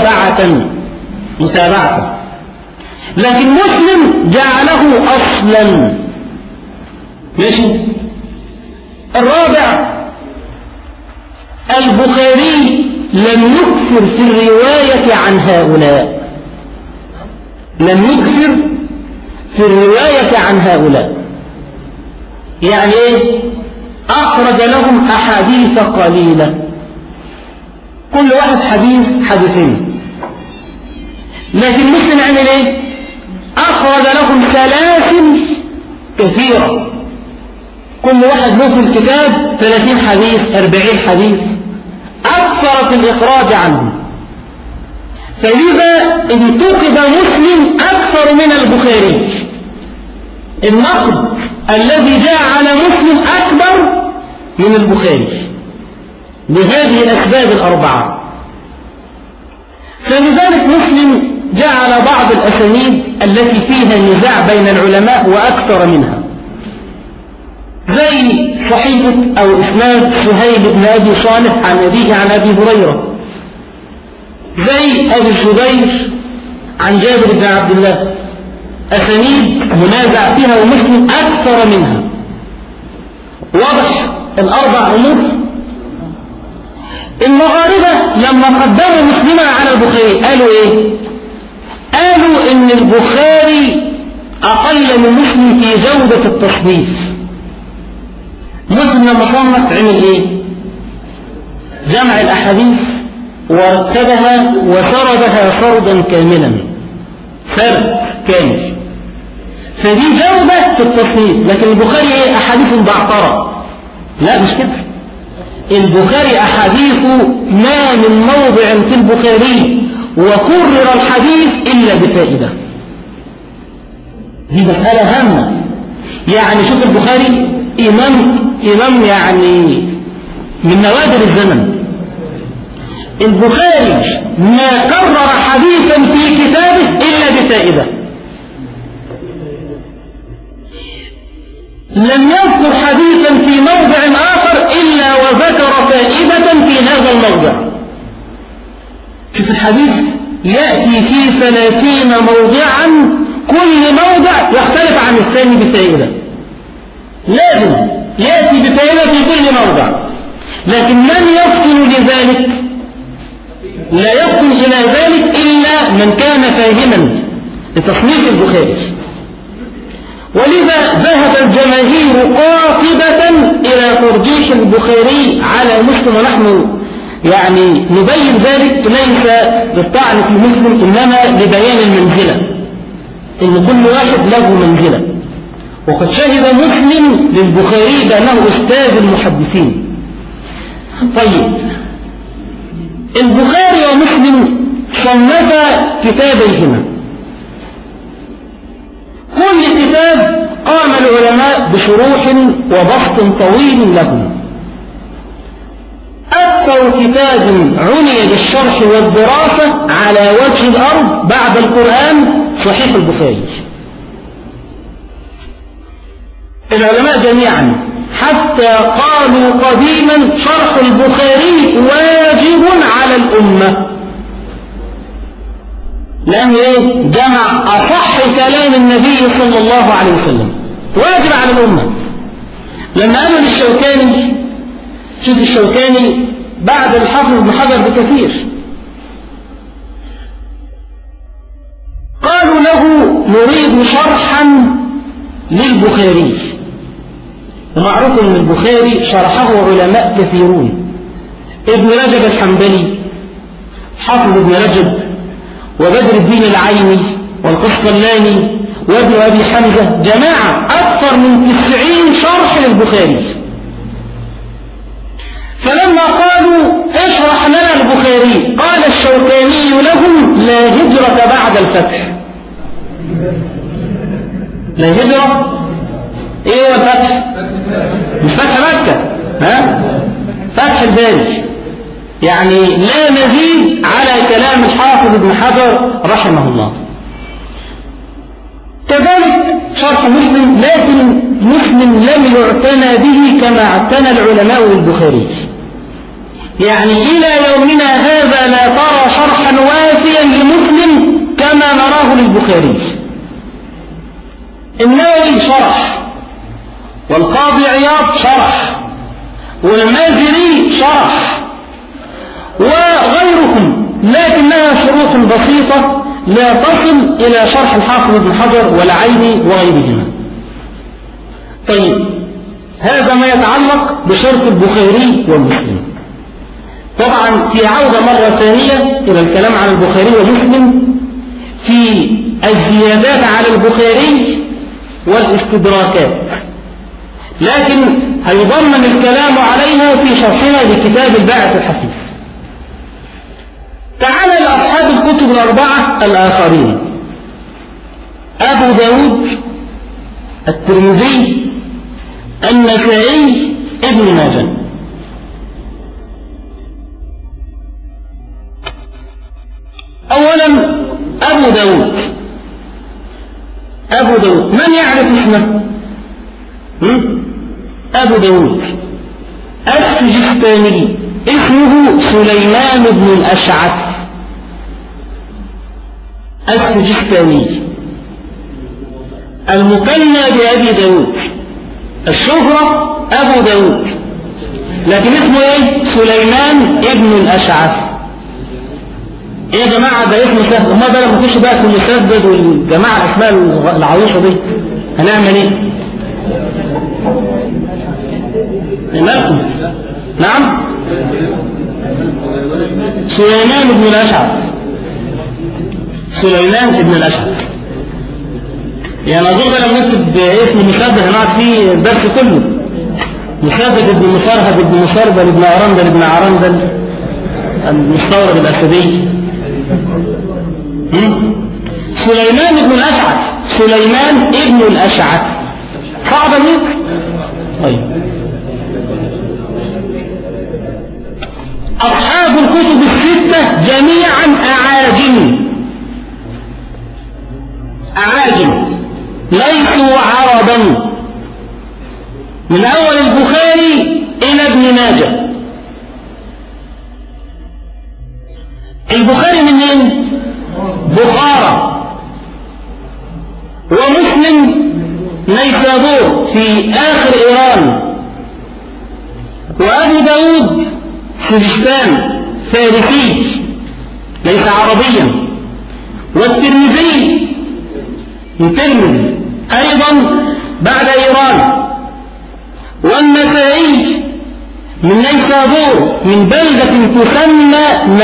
Speaker 1: متابعة، لكن مسلم جعله أصلا، ماشي. الرابع، البخاري لم يكثر في الرواية عن هؤلاء، يعني ايه؟ أخرج لهم أحاديث قليلة، كل واحد حديثين، لكن مسلم عمل ايه؟ أخرج لهم سلاسل كثيرة، كل واحد له في الكتاب 30 حديث 40 حديث، أكثر في الإخراج عنه. فلذا انتقد مسلم أكثر من البخاري، النقد الذي جاء على مسلم أكبر من البخاري لهذه الأسباب الأربعة. فلذلك مسلم جعل بعض الأسانيد التي فيها نزاع بين العلماء وأكثر منها، زي صحيفة أو إسناد سهيل بن أبي صالح عن أبيه عن أبي هريرة، زي أبي الزبير عن جابر بن عبد الله، أسانيد منازع فيها ومسلم أكثر منها. واضح الأربع أمور. المغاربة لما قدموا مسلما على البخاري قالوا إيه؟ قالوا إن البخاري أقل من مسلم في جودة التصنيف. مسلم لما صنف عمل إيه؟ جمع الأحاديث ورتبها وسردها سردا كاملا، سرد كامل، فدي جودة في التصنيف. لكن البخاري إيه؟ أحاديث بعطرة. لا مش كده، البخاري أحاديثه ما من موضع في البخاري وكرر الحديث إلا بفائدة. دي مسألة هامة. يعني شوف البخاري إمام يعني من نوادر الزمن. البخاري ما كرر حديثا في كتابه إلا بفائدة، لم يذكر حديثا في موضع آخر إلا وذكر فائدة في هذا الموضع. شوف الحديث يأتي في 30 موضعا، كل موضع يختلف عن الثاني بفائدة، لازم يأتي بفائدة في كل موضع. لكن من يفطن لذلك؟ لا يفطن إلى ذلك إلا من كان فاهما لتصنيف البخاري. ولذا ذهب الجماهير قاطبة إلى ترجيح البخاري على مسلم، ونحن يعني نبين ذلك ليس للطعن في مسلم إنما لبيان المنزلة، إن كل واحد له منزلة. وقد شهد مسلم للبخاري بأنه أستاذ المحدثين. طيب، البخاري ومسلم صنفا كتابيهما، كل كتاب قام العلماء بشروح وبسط طويل لهم. أكثر كتاب عني بالشرح والدراسة على وجه الأرض بعد القرآن صحيح البخاري. العلماء جميعا حتى قالوا قديما شرح البخاري واجب على الأمة، لأنه جمع أصح كلام النبي صلى الله عليه وسلم، واجب على الأمة. لما قالوا للشوكاني، شوف الشوكاني بعد الحافظ ابن حجر بكثير، قالوا له نريد شرحا للبخاري. ومعروف ان البخاري شرحه علماء كثيرون، ابن رجب الحنبلي، حافظ ابن رجب، وبدر الدين العيني، والقسطلاني، وابن أبي حمزة، جماعة أكثر من 90 شرح للبخاري. فلما قالوا اشرح لنا البخاري قال الشوكاني لهم لا هجرة بعد الفتح. لا هجرة؟ ايه هو الفتح؟ مش فتح مكة، ها؟ فتح الباري، يعني لا مزيد على كلام الحافظ ابن حجر رحمه الله. كذلك شرح مسلم، لكن مسلم لم يعتنى به كما اعتنى العلماء بالبخاري. يعني إلى يومنا هذا لا ترى شرحا وافيا لمسلم كما نراه للبخاري. النووي شرح، والقاضي عياض شرح، والمازري شرح، وغيركم، لكنها شروح بسيطة لا تصل إلى شرح الحافظ ابن حجر والعيني وغيرهما. طيب، هذا ما يتعلق بشرح البخاري ومسلم. طبعا في عودة مرة ثانية إلى الكلام عن البخاري ومسلم في الزيادات على البخاري والاستدراكات، لكن هيضمن الكلام عليها في شرحنا لكتاب الباعث الحثيث. تعال لأصحاب الكتب الأربعة الآخرين: أبو داود، الترمذي، النسائي، ابن ماجه. أولا أبو داود. أبو داود من يعرف اسمه؟ أبو داود السجستاني اسمه سليمان بن الأشعث السجستاني المكنى بأبي داود، الشهرة أبو داود، لكن اسمه ايه؟ سليمان ابن الأشعث. ايه يا جماعة ده اسمه سهل، وما ده لما تخش بقى في المسدد والجماعة الأسماء العويصة دي هنعمل ايه؟ مالكم؟ نعم؟ سليمان ابن الأشعث، سليمان ابن الأشعث. يعني أظن لما نكتب اسم مسدد هنقعد فيه الدرس كله. مسدد ابن مفرهد ابن مصربل ابن عرندل ابن عرندل المستورد الأسدي. سليمان ابن الأشعث، سليمان ابن الأشعث صعب ليك؟ طيب أصحاب الكتب الستة جميعا أعاجم، أعاجم ليسوا عربا، من أول البخاري إلى ابن ماجه. البخاري منين؟ بخارى، ومسلم نيسابور في آخر إيران، وأبو داود سجستان فارسي ليس عربيا، والترمذي الترمذي أيضا بعد إيران، والنسائي من نيسابور من بلدة تسمى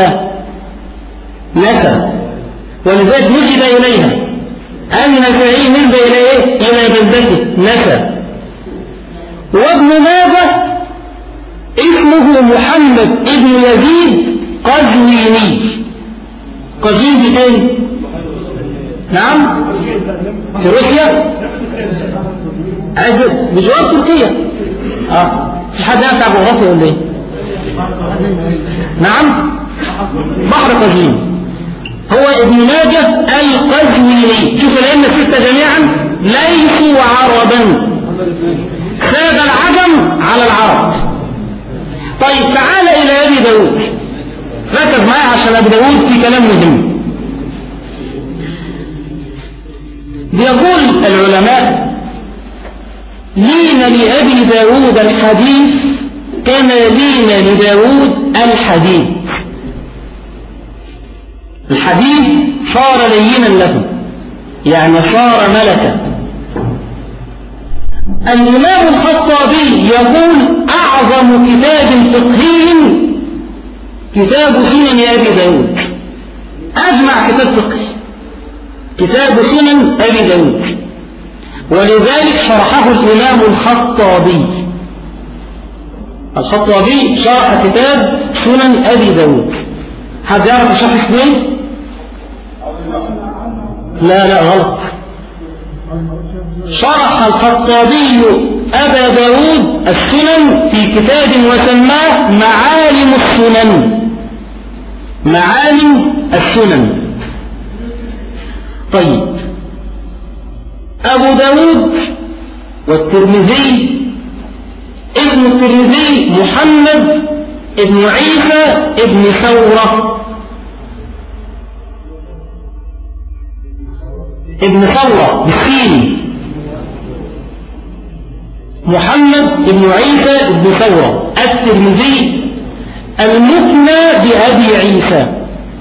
Speaker 1: نسا، ولذلك نسب إليها النسائي نسب إلى بلدته نسا. وابن ماجه اسمه محمد ابن يزيد قزويني. قزوين فين؟ نعم في روسيا، بجوار تركيا. في حد يعرف جغرافيا ولا ايه؟ نعم بحر قزوين. هو ابن ماجه القزويني. شوف الأئمة الستة جميعا ليسوا عربا، ساد العجم على العرب. طيب تعال إلى أبي داود، ركز معي عشان أبي داود في كلام مهم. بيقول العلماء لين لأبي داود الحديث كما لين لداود الحديث. الحديث صار لينا له، يعني صار ملكا. الإمام الخطابي يقول أعظم كتاب فقهي كتاب سنن أبي داود، أجمع كتاب فقهي كتاب سنن أبي داود، ولذلك شرحه الإمام الخطابي. الخطابي شرح كتاب سنن أبي داود. حد يعرف شرح اسمه؟ لا غلط. شرح الخطابي أبا داود السنن في كتاب وسماه معالم السنن. معالم السنن. طيب أبو داود والترمذي، ابن الترمذي محمد ابن عيسى ابن ثورة، ابن ثورة بالسين، محمد ابن عيسى ابن ثورة الترمذي المثنى بأبي عيسى.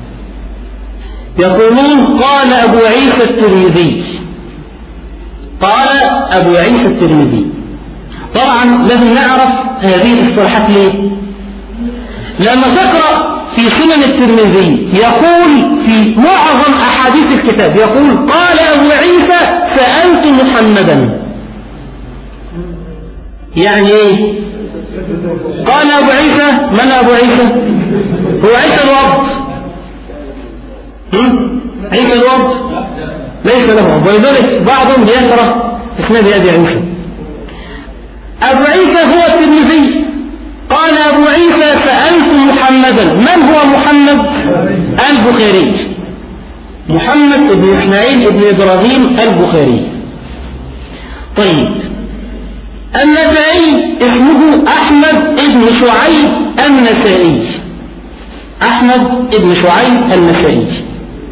Speaker 1: يقولون قال أبو عيسى الترمذي، قال أبو عيسى الترمذي. طبعا لازم نعرف هذه الاصطلاحات ليه؟ لما تقرأ في سنن الترمذي يقول في معظم أحاديث الكتاب يقول قال أبو عيسى سألت محمدا. يعني ايه؟ قال أبو عيسى، من أبو عيسى؟ هو عيسى الوضع. عيسى الوضع ليس له، ولذلك بعضهم يكره اسناد أبي عيسى. أبو عيسى هو الترمذي. قال أبو عيسى سألت محمدا. من هو محمد؟ البخاري. محمد بن إسماعيل بن إبراهيم البخاري. طيب النسائي اسمه أحمد بن شعيب النسائي، أحمد بن شعيب النسائي.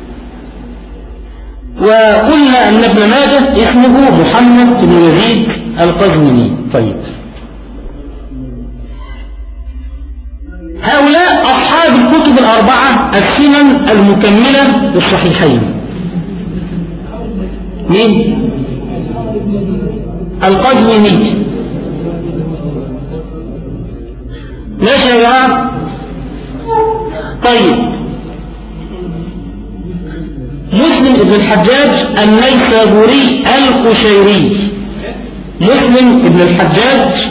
Speaker 1: وقلنا أن ابن ماجه اسمه محمد بن يزيد القزويني. طيب هؤلاء أصحاب الكتب الأربعة السنن المكملة للصحيحين. مين؟ القزويني. ماشي يا جماعة؟ طيب مسلم بن الحجاج النيسابوري القشيري، مسلم بن الحجاج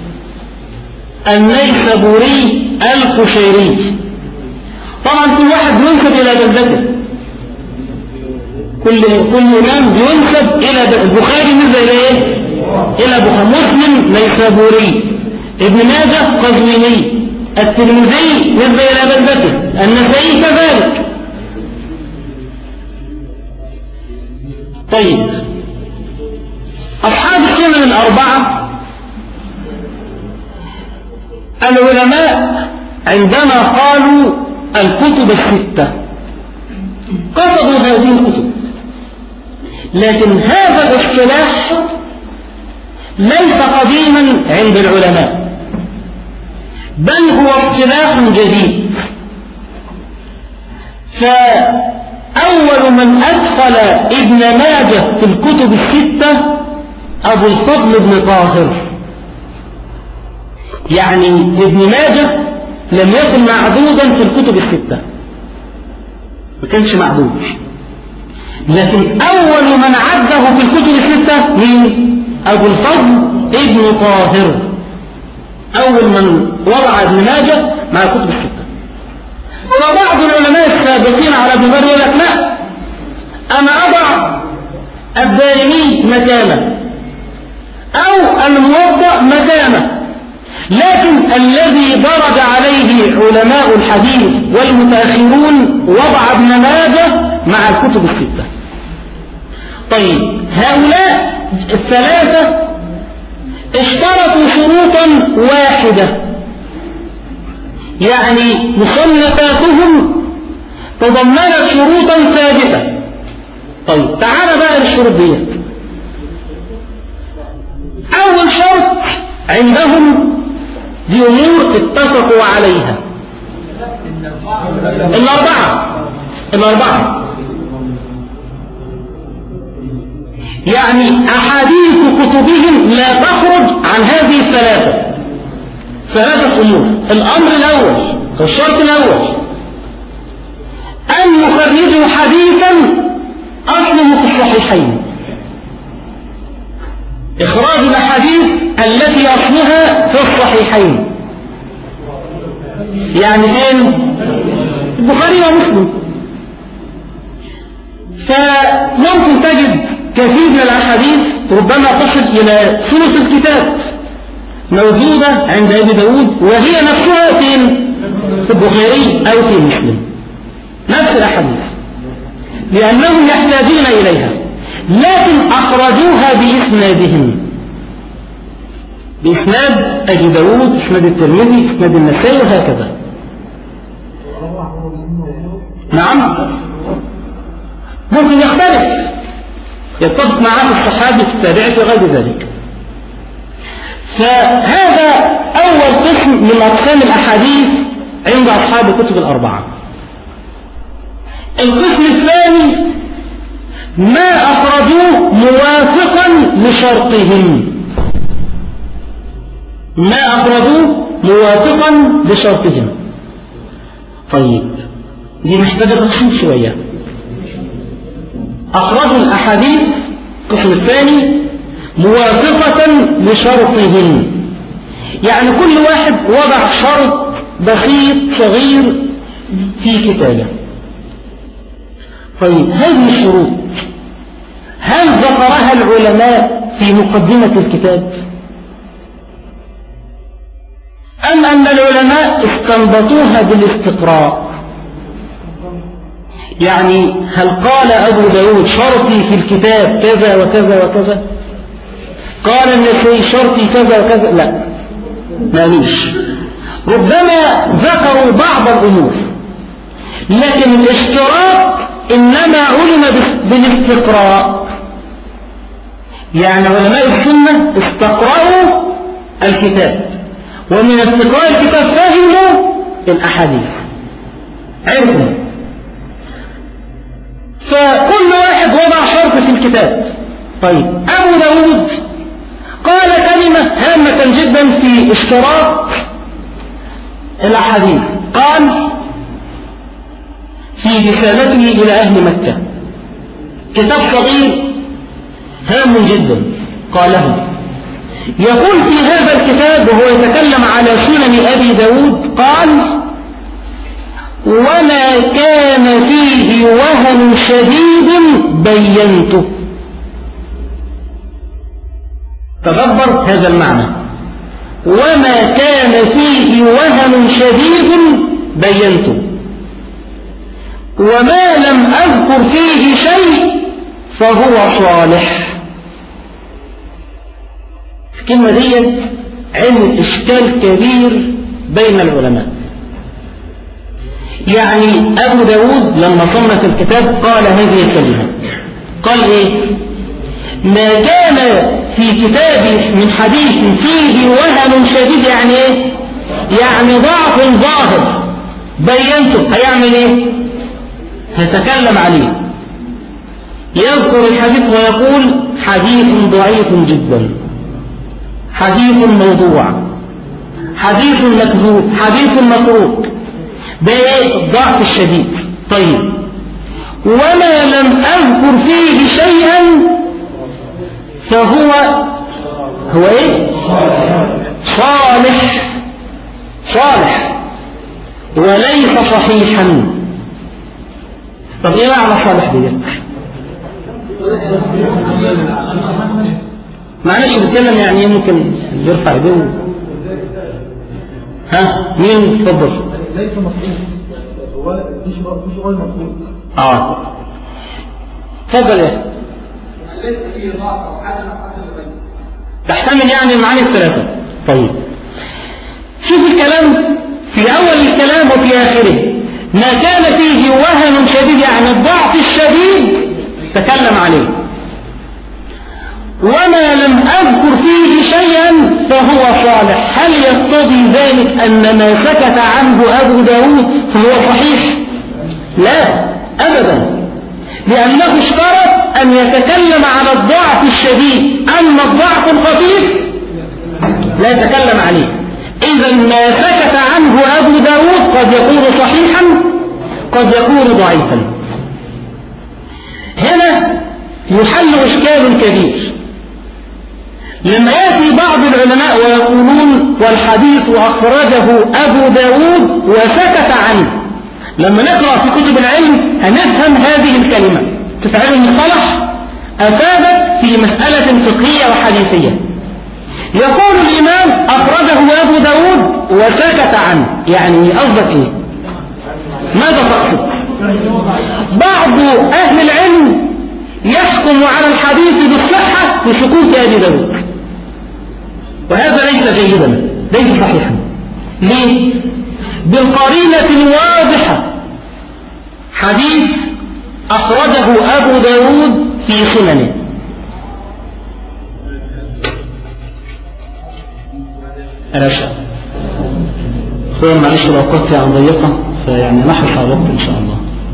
Speaker 1: النيسابوري القشيري. طبعا كل واحد ينسب إلى بلدته، كل إمام بينسب إلى البخاري نسبة إلى إيه؟ إلى بخاري. مسلم نيسابوري، ابن ماجه قزويني، الترمذي نسبة إلى بلدته، النسائي كذلك. طيب أصحاب السنن الأربعة العلماء عندما قالوا الكتب الستة قصدوا هذه الكتب، لكن هذا الاصطلاح ليس قديما عند العلماء، بل هو اصطلاح جديد. فأول من أدخل ابن ماجه في الكتب الستة أبو الفضل بن طاهر. يعني ابن ماجه لم يكن معدودا في الكتب الستة، ما كانش معدود، لكن أول من عده في الكتب الستة مين؟ أبو الفضل ابن طاهر، أول من وضع ابن ماجه مع الكتب الستة. وبعض العلماء السابقين على ابن ماجه يقول لك لا، أنا أضع الدارمي مكانه أو الموضع مكانه، لكن الذي درج عليه علماء الحديث والمتأخرون وضع ابن ماجه مع الكتب الستة. طيب هؤلاء الثلاثة اشترطوا شروطا واحدة، يعني مصنفاتهم تضمنت شروطا ثابتة. طيب تعال بقى للشروط دي. أول شرط عندهم دي أمور اتفقوا عليها الأربعة، يعني أحاديث كتبهم لا تخرج عن هذه ثلاثة أمور. الأمر الأول، الشرط الأول، أن يخرجوا حديثا أصله في الصحيحين، إخراج الأحاديث التي أصلها في الصحيحين. يعني فين؟ البخاري ومسلم. فممكن تجد كثير من الأحاديث ربما تصل إلى ثلث الكتاب موجودة عند أبي داود، وهي نفسها فين؟ في البخاري أو في مسلم، نفس الأحاديث، لأنهم يحتاجون إليها، لكن أخرجوها بإسنادهم، بإسناد أبي داود، إسناد الترمذي، إسناد النسائي، وهكذا. نعم ممكن يختلف، يتفق معه الصحابي في التابعة وغير ذلك. فهذا أول قسم من أقسام الأحاديث عند أصحاب الكتب الأربعة. القسم الثاني ما أخرجوه موافقا لشرطهم، ما أخرجوه موافقا لشرطهم. طيب دي محتاجة تفصيل شوية. أخرجوا الأحاديث القسم الثاني موافقة لشرطهم، يعني كل واحد وضع شرط بسيط صغير في كتابه. طيب هذه الشروط هل ذكرها العلماء في مقدمة الكتاب، أم أن العلماء استنبطوها بالاستقراء؟ يعني هل قال أبو داود شرطي في الكتاب كذا وكذا وكذا؟ قال النسائي شرطي كذا وكذا؟ لا، ماليش. ربما ذكروا بعض الأمور، لكن الاشتراط إنما علم بالاستقراء. يعني علماء السنة استقرأوا الكتاب، ومن استقراء الكتاب فهموا الأحاديث، عرفوا. فكل واحد وضع شرط في الكتاب. طيب أبو داود قال كلمة هامة جدا في اشتراط الأحاديث. قال في رسالته إلى أهل مكة، كتاب صغير هام جدا قاله، يقول في هذا الكتاب وهو يتكلم على سنن أبي داود، قال: وما كان فيه وهن شديد بينته. تدبر هذا المعنى، وما كان فيه وهن شديد بينته، وما لم أذكر فيه شيء فهو صالح. الكلمة دي عمل إشكال كبير بين العلماء. يعني أبو داود لما صنف الكتاب قال هذه الكلمة، قال إيه؟ ما كان في كتابي من حديث فيه وهن شديد، يعني إيه؟ يعني ضعف ظاهر بينته، هيعمل إيه؟ هيتكلم عليه، يذكر الحديث ويقول حديث ضعيف جدا، حديث موضوع، حديث مكذوب، حديث متروك. ده الضعف الشديد. طيب وما لم أذكر فيه شيئا فهو ايه؟ صالح، صالح وليس صحيحا. طب ايه معنى صالح دي؟ معلش بتكلم يعني ممكن يرفع يديه. ها مين اتفضل؟
Speaker 2: ليس مفروض، هو مش مفروض.
Speaker 1: اتفضل يا
Speaker 2: ليس فيه ضعف او حسن
Speaker 1: تحتمل يعني المعاني الثلاثه. طيب شوف الكلام في اول الكلام وفي اخره، ما كان فيه وهن شديد يعني الضعف الشديد تكلم عليه، وما لم أذكر فيه شيئا فهو صالح. هل يقتضي ذلك أن ما سكت عنه أبو داود فهو صحيح؟ لا أبدا، لأنه اشترط أن يتكلم على الضعف الشديد، أما الضعف الخفيف لا يتكلم عليه. إذا ما سكت عنه أبو داود قد يكون صحيحا قد يكون ضعيفا. هنا يحل إشكال كبير لما يأتي بعض العلماء ويقولون والحديث أخرجه أبو داود وسكت عنه. لما نقرأ في كتب العلم هنفهم هذه الكلمة تفعل المصطلح أفادت في مسألة فقهية وحديثية. يقول الإمام أخرجه أبو داود وسكت عنه، يعني قصدك إيه؟ ماذا تقصد؟ بعض أهل العلم يحكم على الحديث بالصحة بسكوت أبي داود، وهذا ليس جيدا، ليس صحيحا. ليه؟ بالقرينة الواضحة، حديث أخرجه أبو داود في سننه. أرشا أخوان معلش لو قلت عن ضيقة فيعني نحرص على الوقت إن شاء الله.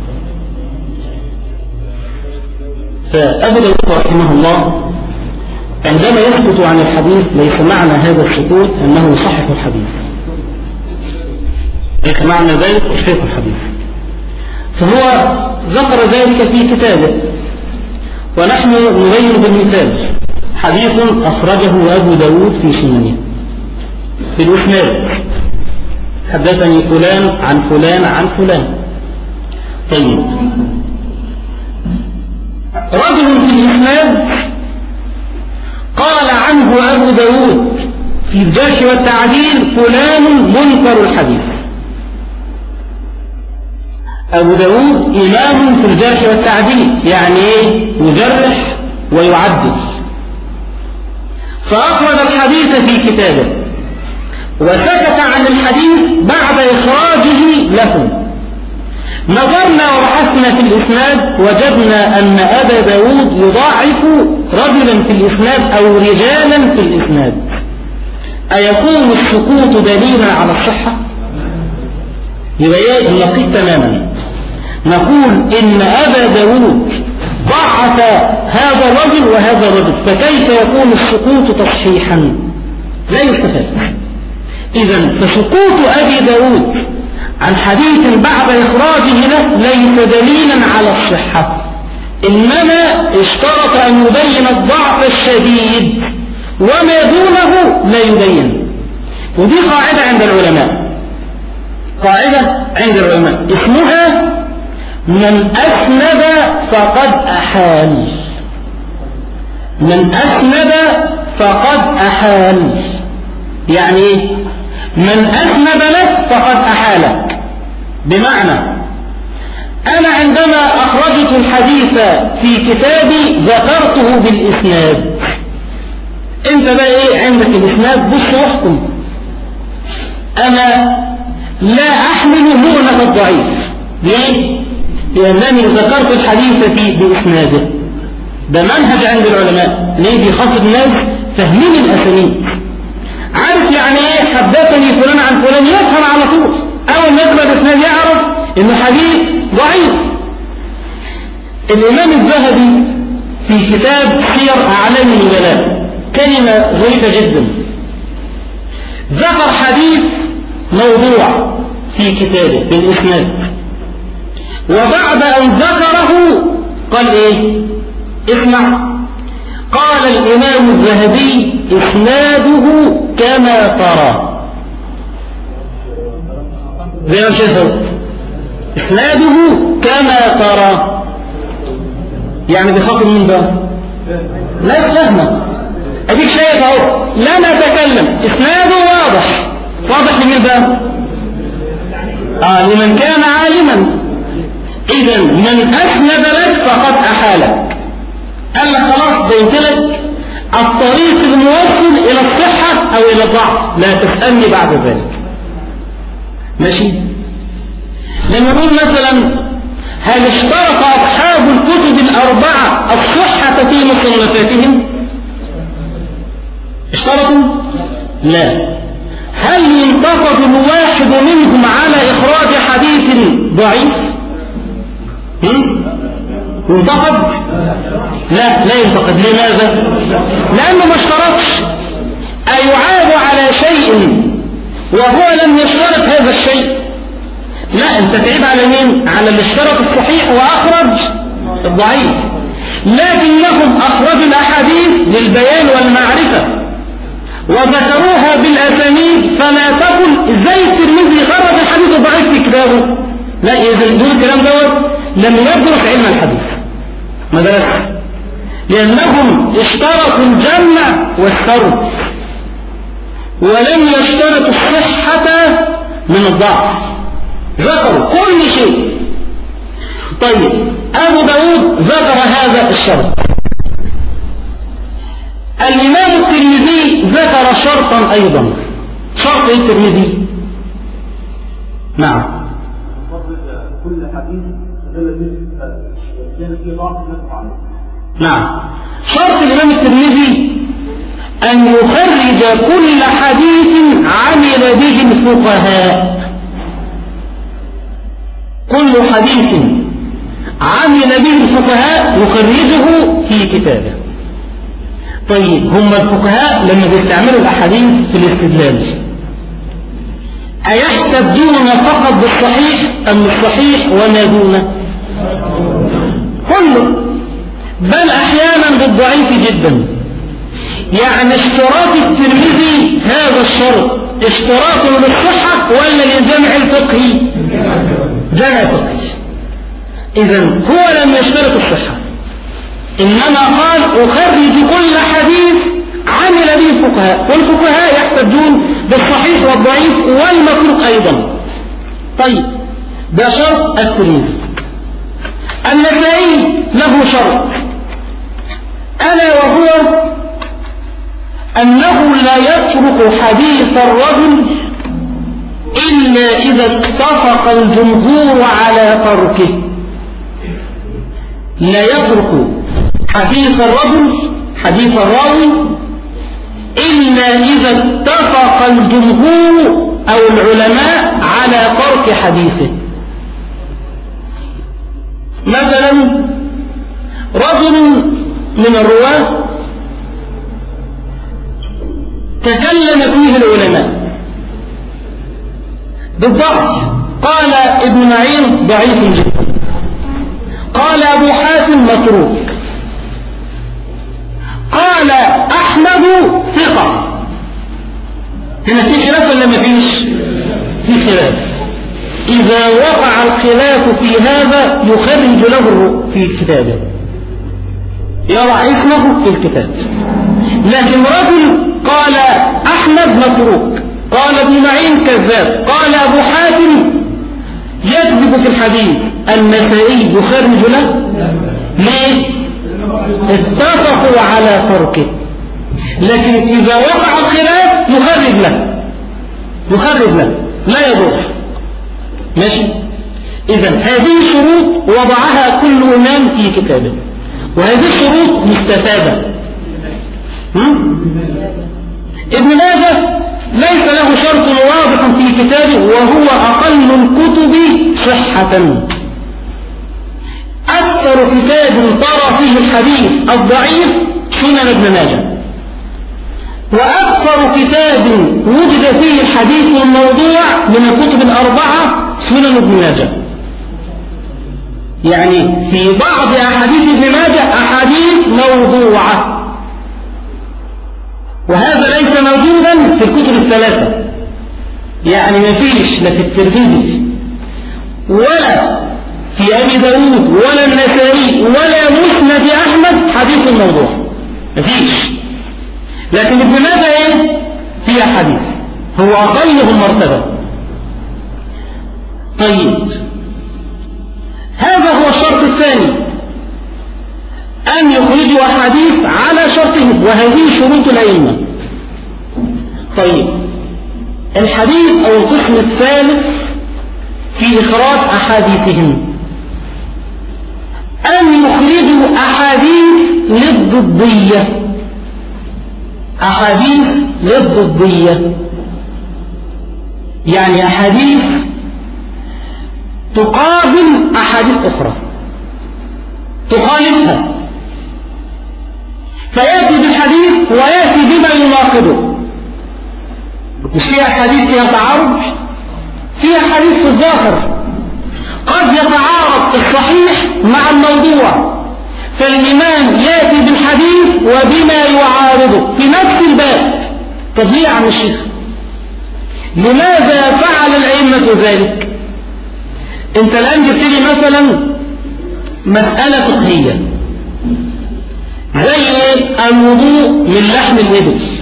Speaker 1: فأبو داود رحمه الله عندما يسكت عن الحديث ليس معنى هذا السكوت أنه يصحح الحديث، ليس معنى ذلك تصحيح الحديث، فهو ذكر ذلك في كتابه ونحن نبين بالمثال. حديث أخرجه أبو داود في سننه في الإسناد، حدثني فلان عن فلان عن فلان. طيب رجل في الإسناد قال عنه أبو داود في الجرح والتعديل فلان منكر الحديث. أبو داود إمام في الجرح والتعديل، يعني إيه؟ يجرح ويعدل. فأخرج الحديث في كتابه وسكت عن الحديث بعد إخراجه له. نظرنا وبحثنا في الإسناد وجدنا أن أبا داود يضاعف رجلا في الإسناد أو رجالا في الإسناد. أيكون السقوط دليلا على الصحة؟ يبقى النقيض تماما. نقول إن أبا داود ضعف هذا الرجل وهذا الرجل، فكيف يكون السقوط تصحيحا؟ لا يستفاد. إذن فسقوط أبي داود عن حديث بعد إخراجه له ليس دليلا على الصحة، إنما اشترط أن يبين الضعف الشديد وما دونه لا يبين. ودي قاعدة عند العلماء، قاعدة عند العلماء اسمها من أسند فقد أحال. من أسند فقد أحال يعني إيه؟ من أسند لك فقد أحالك. بمعنى أنا عندما أخرجت الحديث في كتابي ذكرته بالإسناد، أنت بقى إيه عندك الإسناد؟ بص واحكم. أنا لا أحمل مؤنة الضعيف. ليه؟ لأنني ذكرت الحديث فيه بإسناده. ده منهج عند العلماء. ليه؟ بيخاطب الناس فاهمين الأسانيد. عارف يعني ايه حدثني فلان عن فلان، يفهم على طول. اول ما يقرأ الاسناد يعرف انه حديث ضعيف. الامام الذهبي في كتاب سير اعلام النبلاء كلمة ظريفة جدا، ذكر حديث موضوع في كتابه بالاسناد، وبعد ان ذكره قال ايه؟ اسمع، قال الامام الذهبي اسناده كما ترى. زي ما شايفه اسناده كما ترى، يعني بخاطر مين بقى؟ لا فهمه. اديك شايف اهو، لا نتكلم، اسناده واضح. واضح لمين بقى؟ لمن كان عالما. اذا من اسند لك فقد احالك. قال لك خلاص بينت لك الطريق الموصل الى الصحة او الى الضعف، لا تسألني بعد ذلك. ماشي؟ لما نقول مثلا هل اشترط اصحاب الكتب الاربعة الصحة في مصنفاتهم؟ اشترطوا؟ لا. هل ينتقد الواحد منهم على اخراج حديث ضعيف؟ ينتقد؟ لا ينتقد. لماذا؟ لأنه ما اشترطش. أيعاب على شيء وهو لم يشترط هذا الشيء؟ لا، انت تعيب على مين؟ على اللي اشترط الصحيح وأخرج الضعيف. لكنهم أخرجوا الأحاديث للبيان والمعرفة وذكروها بالأسانيد، فلا تقل زي الترمذي خرج الحديث الضعيف في كتابه. لا، إذا دول الكلام دوت لم يدرس علم الحديث، ما درسش، لأنهم اشترطوا الجمع والسرد ولم يشترطوا الصحة من الضعف، ذكروا كل شيء. طيب أبو داود ذكر هذا الشرط. الإمام الترمذي ذكر شرطا أيضا. شرط الترمذي نعم
Speaker 2: كل حديث
Speaker 1: نعم شرط الإمام الترمذي أن يخرج كل حديث عمل به الفقهاء. كل حديث عمل به الفقهاء يخرجه في كتابه. طيب هم الفقهاء لما بيستعملوا الأحاديث في الاستدلال أيحتجون فقط بالصحيح أم الصحيح وما دونه؟ كله، بل أحيانا بالضعيف جدا. يعني اشتراط الترمذي هذا الشرط اشتراط للصحة ولا للجمع الفقهي؟ جمع فقهي. إذن هو لم يشترط الصحة، إنما قال أخرج كل حديث عمل به الفقهاء، والفقهاء يحتجون بالصحيح والضعيف والمتروك أيضا. طيب ده شرط الترمذي. النسائي له شرط ألا وهو أنه لا يترك حديث الرجل إلا إذا اتفق الجمهور على تركه. لا يترك حديث الرجل حديث الراوي إلا إذا اتفق الجمهور أو العلماء على ترك حديثه. مثلا رجل من الرواة تكلم فيه العلماء بالضبط، قال ابن معين ضعيف جدا، قال أبو حاتم متروك، قال أحمد ثقة. هنا في خلاف ولا ما فيش؟ في خلاف. إذا وقع الخلاف في هذا يخرج له في كتابه، يضع اسمه في الكتاب. لكن رجل قال أحمد متروك، قال ابن معين كذاب، قال أبو حاتم يكذب في الحديث، النسائي يخرج له. ليه؟ اتفقوا على تركه. لكن إذا وقع الخلاف يخرج له لا يضر. ماشي؟ إذن هذه الشروط وضعها كل إمام في كتابه، وهذه الشروط مستفادة. ابن ماجه ليس له شرط واضح في كتابه، وهو أقل الكتب صحة. أكثر كتاب ترى فيه الحديث الضعيف سنن ابن ماجه، وأكثر كتاب وجد فيه الحديث الموضوع من الكتب الأربعة سنن ابن ماجه. يعني في بعض أحاديث ابن ماجه أحاديث موضوعة، وهذا ليس موجودا في الكتب الثلاثة. يعني ما فيش لا في الترمذي ولا في أبي داود ولا النسائي ولا مسند أحمد حديث الموضوع، ما فيش. لكن ابن ماجه ايه؟ فيها حديث، هو أقلهم مرتبة. طيب هذا هو الشرط الثاني، أن يخرجوا أحاديث على شرطهم، وهذه شروط الأئمة. طيب الحديث أو القسم الثالث في إخراج أحاديثهم، أن يخرجوا أحاديث للضدية. أحاديث للضدية يعني أحاديث تقابل أحاديث أخرى تخالفها، فيأتي بالحديث ويأتي بما يناقضه. مش فيها حديث فيها تعارض، فيها حديث في الظاهر قد يتعارض الصحيح مع الموضوع، فالإمام يأتي بالحديث وبما يعارضه في نفس الباب. طب ليه يا عم الشيخ؟ لماذا فعل الأئمة ذلك؟ انت الآن جبت لي مثلا مسألة فقهية زي الوضوء من لحم الإبل،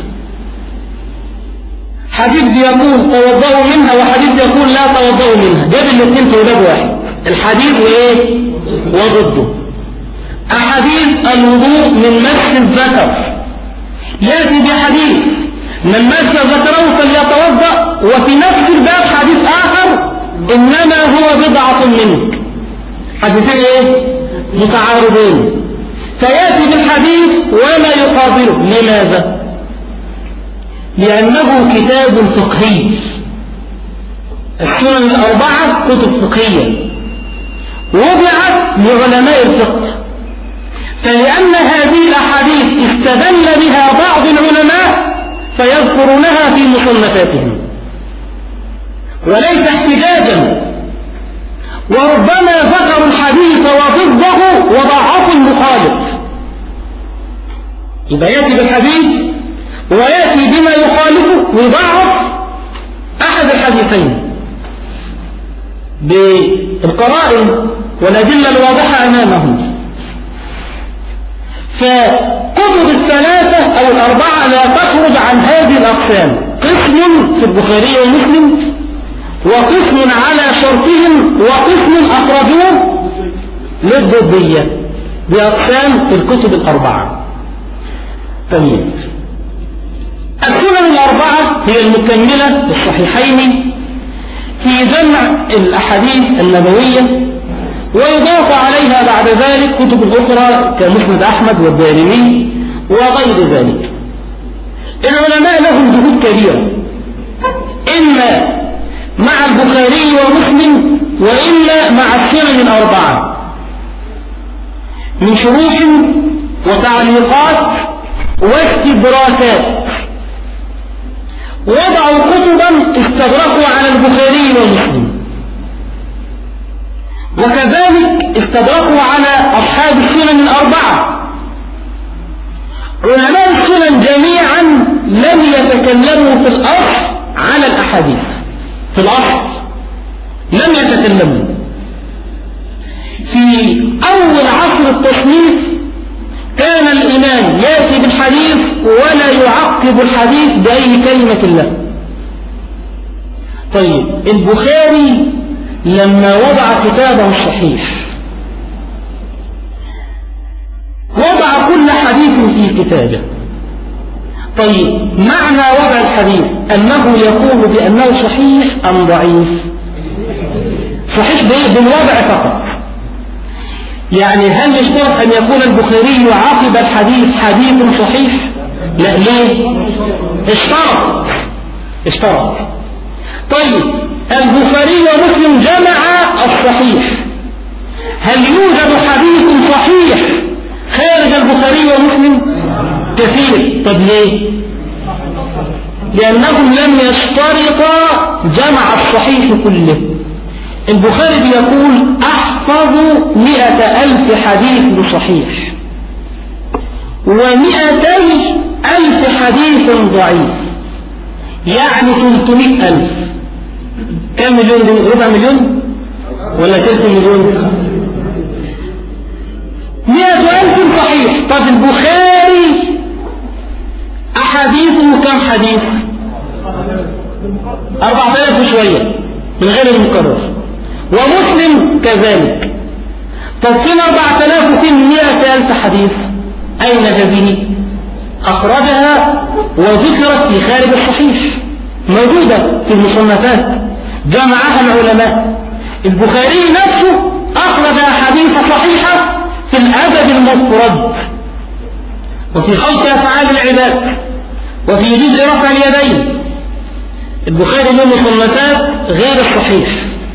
Speaker 1: حديث بيقول توضؤوا منها وحديث يقول لا توضؤوا منها، جاب الاثنين في باب واحد، الحديث وايه وضده. أحاديث الوضوء من مس الذكر يأتي بحديث من مس ذكره فليتوضأ، وفي نفس الباب حديث آخر إنما هو بضعة منك. حديثين ايه متعارضين، فيأتي بالحديث وما يقابله. لماذا؟ لأنه كتاب فقهي، السنن الأربعة كتب فقهية وضعت لعلماء الفقه، فلأن هذه الأحاديث استدل بها بعض العلماء فيذكرونها في مصنفاتهم وليس احتجاجا، وربما ذكروا الحديث وضده وضعفوا المخالف. يبقى يأتي بالحديث ويأتي بما يخالفه ويضعف أحد الحديثين بالقرائن والأدلة الواضحة أمامهم. فكتب الثلاثة أو الأربعة لا تخرج عن هذه الأقسام، قسم في البخاري ومسلم، وقسم على شرطهم وقسم أخرجوه للضدية بأقسام في الكتب الأربعة. تمييز. السنن الأربعة هي المكملة للصحيحين في جمع الأحاديث النبوية، ويضاف عليها بعد ذلك كتب أخرى كمسند أحمد والدارمي وغير ذلك. العلماء لهم جهود كبيرة، إما مع البخاري ومسلم وإلا مع السنن الأربعة، من شروح وتعليقات واستدراكات. وضعوا كتبا استدركوا على البخاري ومسلم، وكذلك استدركوا على أصحاب السنن الأربعة. علماء السنن جميعا لم يتكلموا في الأصل على الأحاديث، في الأصل لم يتكلموا. في أول عصر التصنيف كان الإمام يأتي بالحديث ولا يعقب الحديث بأي كلمة له. طيب البخاري لما وضع كتابه الصحيح وضع كل حديث في كتابه. طيب معنى وضع الحديث أنه يقول بأنه صحيح أم ضعيف؟ صحيح بالوضع فقط. يعني هل يشترط أن يكون البخاري عقب الحديث حديث صحيح؟ لا. ليه؟ اشترط. طيب البخاري ومسلم جمع الصحيح، هل يوجد حديث صحيح خارج البخاري ومسلم؟ كثير. طب ليه؟ لأنهم لم يشترطا جمع الصحيح كله. البخاري بيقول أحفظ 100,000 حديث صحيح و200,000 حديث ضعيف، يعني 300,000. كم مليون دي؟ ربع مليون ولا 3 مليون؟ 100,000 صحيح. طب البخاري أحاديثه كم حديث؟ 4,000 وشوية من غير المكرر، ومسلم كذلك. طب فين 4,000 وفين 100,000 حديث؟ أين هذه؟ أخرجها وذكرت في خارج الصحيح، موجودة في المصنفات جمعها العلماء. البخاري نفسه أخرج أحاديث صحيحة في الأدب المفرد، وفي خلق أفعال العباد، وفي جزء رفع اليدين. البخاري له مصنفات غير الصحيح،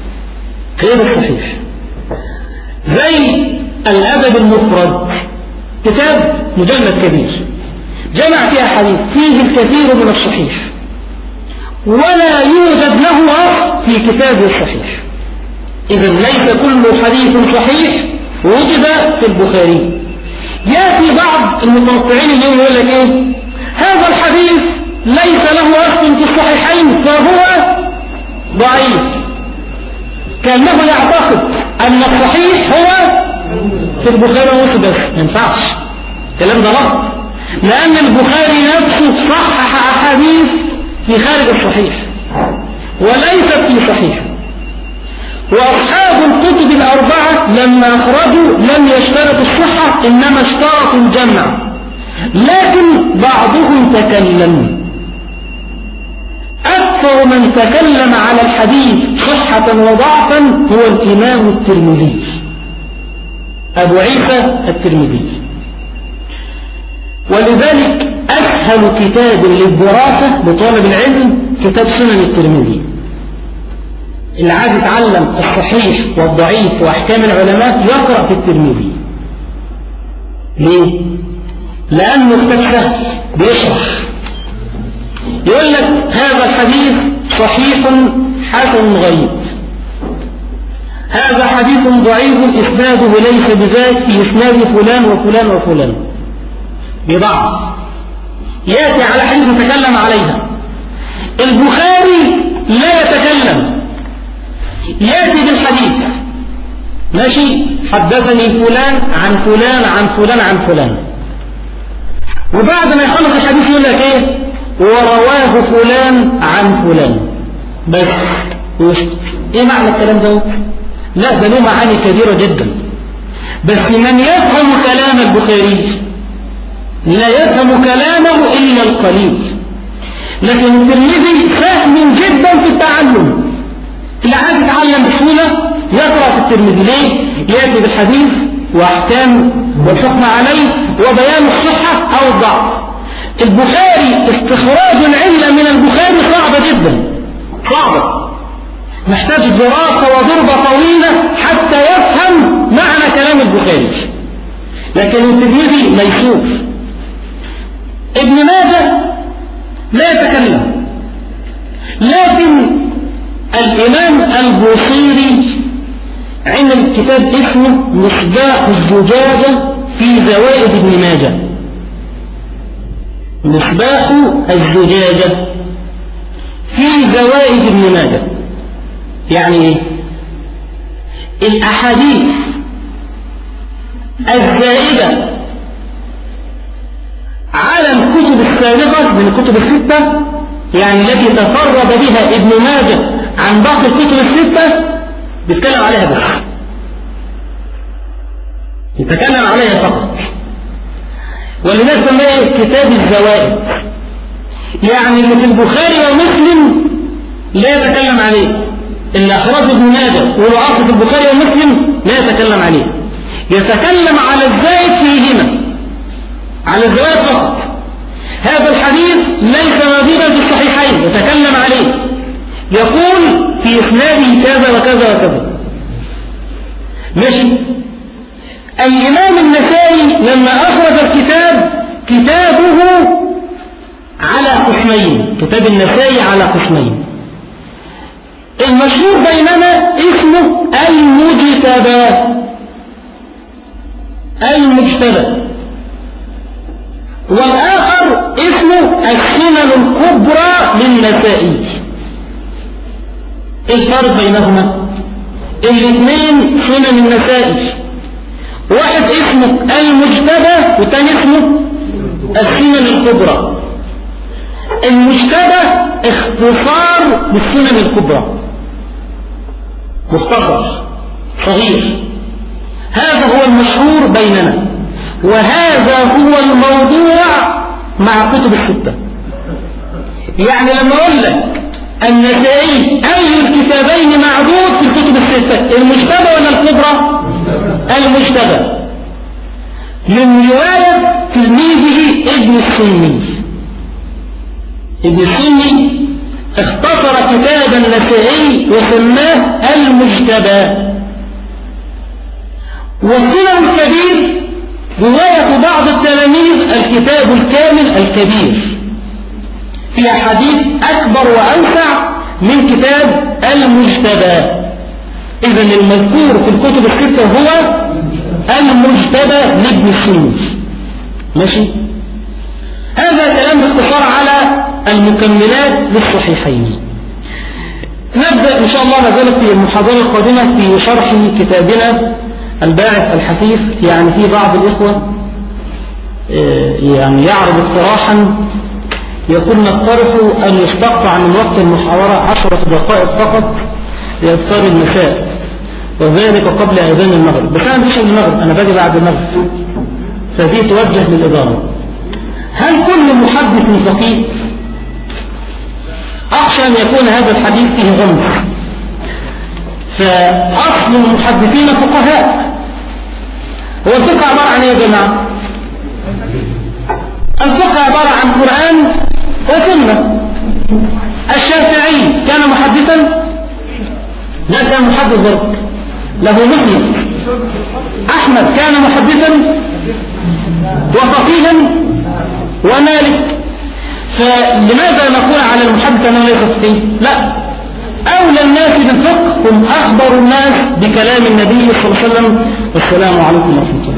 Speaker 1: زي الأدب المفرد، كتاب مجلد كبير جمع فيها حديث فيه الكثير من الصحيح، ولا يوجد له أصل في كتابه الصحيح. إذن ليس كل حديث صحيح وجد في البخاري. يأتي بعض المتوقعين اليوم يقول لك إيه؟ هذا الحديث ليس له أصل في الصحيحين فهو ضعيف، كأنه يعتقد أن الصحيح هو في البخاري ومسلم بس. ما ينفعش، الكلام ده غلط، لأن البخاري نفسه صحح أحاديث في خارج الصحيح وليست في صحيح. وأصحاب الكتب الأربعة لما أخرجوا لم يشترطوا الصحة، إنما اشترطوا الجمع. لكن بعضهم تكلم. أكثر من تكلم على الحديث صحة وضعفا هو الإمام الترمذي، أبو عيسى الترمذي. ولذلك أسهل كتاب للدراسة لطالب العلم كتاب سنن الترمذي. اللي عايز يتعلم الصحيح والضعيف وأحكام العلماء يقرأ في الترمذي. ليه؟ لأنه كتاب سهل بيشرح، يقول لك هذا الحديث صحيح حسن غريب، هذا حديث ضعيف إسناده ليس بذات في إسناد فلان وفلان وفلان بضعف. يأتي على حديث يتكلم عليها. البخاري لا يتكلم، يأتي بالحديث ماشي، حدثني فلان عن فلان عن فلان عن فلان، وبعد ما يخلص الحديث يقول لك ايه؟ ورواه فلان عن فلان بس. ويسكت. ايه معنى الكلام ده؟ لا، ده له معاني كبيرة جدا، بس من يفهم كلام البخاري لا يفهم كلامه إلا القليل. لكن الترمذي فاهم جدا في التعلم، اللي عايز يتعلم بسهولة يقرأ في الترمذي. ليه؟ يأتي بالحديث وأحكام والحكم عليه وبيان الصحة أو الضعف. البخاري استخراج العلة من البخاري صعبة جدا، صعبة، محتاج دراسة وضربة طويلة حتى يفهم معنى كلام البخاري. لكن الترمذي ميسوف. ابن ماجه لا يتكلم، لكن الإمام البوصيري عمل كتاب اسمه مصباح الزجاجة في زوائد ابن ماجه. مصباح الزجاجة في زوائد ابن ماجه. يعني ايه؟ الأحاديث الزائدة على الكتب السابقة من الكتب الستة، يعني التي تفرد بها ابن ماجه عن باقي الكتب الستة، بيتكلم عليها بس، يتكلم عليها فقط، ولذلك سماه كتاب الزوائد. يعني اللي في البخاري ومسلم لا يتكلم عليه، اللي أخرجه ابن ماجه والأصل في البخاري ومسلم لا يتكلم عليه، يتكلم على الزائد فيهما، على الزوائد فقط. هذا الحديث ليس موجودا في الصحيحين، يتكلم عليه، يقول في إسناده كذا وكذا وكذا. ماشي. الإمام النسائي لما أخرج الكتاب، كتابه على قسمين، كتاب النسائي على قسمين. المشهور بيننا اسمه المجتبى، المجتبى، والآخر اسمه السنن الكبرى للنسائي. ايه الفرق بينهما؟ الاثنين سنن النسائي، واحد اسمه المجتبى والثاني اسمه السنن الكبرى. المجتبى اختصار للسنن الكبرى، مختصر صغير. هذا هو المشهور بيننا، وهذا هو الموضوع مع كتب الستة. يعني لما اقول لك النسائي اي الكتابين معدود في الكتب الستة، المجتبى ولا الكبرى؟ المجتبى، من رواية تلميذه ابن السني. ابن السني اختصر كتاب النسائي وسماه المجتبى. والسنن الكبير رواية بعض التلاميذ الكتاب الكامل الكبير، في حديث أكبر وأوسع من كتاب المجتبى. إذن المذكور في الكتب الستة هو المجتبى لابن السني. ماشي. هذا كلام باختصار على المكملات للصحيحين. نبدأ إن شاء الله نزلت في المحاضرة القادمة في شرح كتابنا الباعث الحثيث. يعني في بعض الإخوة يعني يعرض اقتراحا، يقول نقترح أن يستقطع من وقت المحاضرة 10 دقائق فقط لإفطار المساء، وذلك قبل أذان المغرب. بس أنا مش المغرب، أنا باجي بعد المغرب، فدي توجه للإدارة. هل كل محدث فقيه؟ أخشى أن يكون هذا الحديث فيه غمض، فأصل المحدثين فقهاء. هو الفقه عبارة عن ايه يا جماعة؟ الفقه عبارة عن قرآن وسنة. الشافعي كان محدثا؟ لا، كان محدث ضرب له مسلم. أحمد كان محدثا وفقيها ومالك. فلماذا نقول على المحدث أنه ليس فقيه؟ لا، أولى الناس بالفقه هم أخبر الناس بكلام النبي صلى الله عليه وسلم. والسلام عليكم ورحمة الله.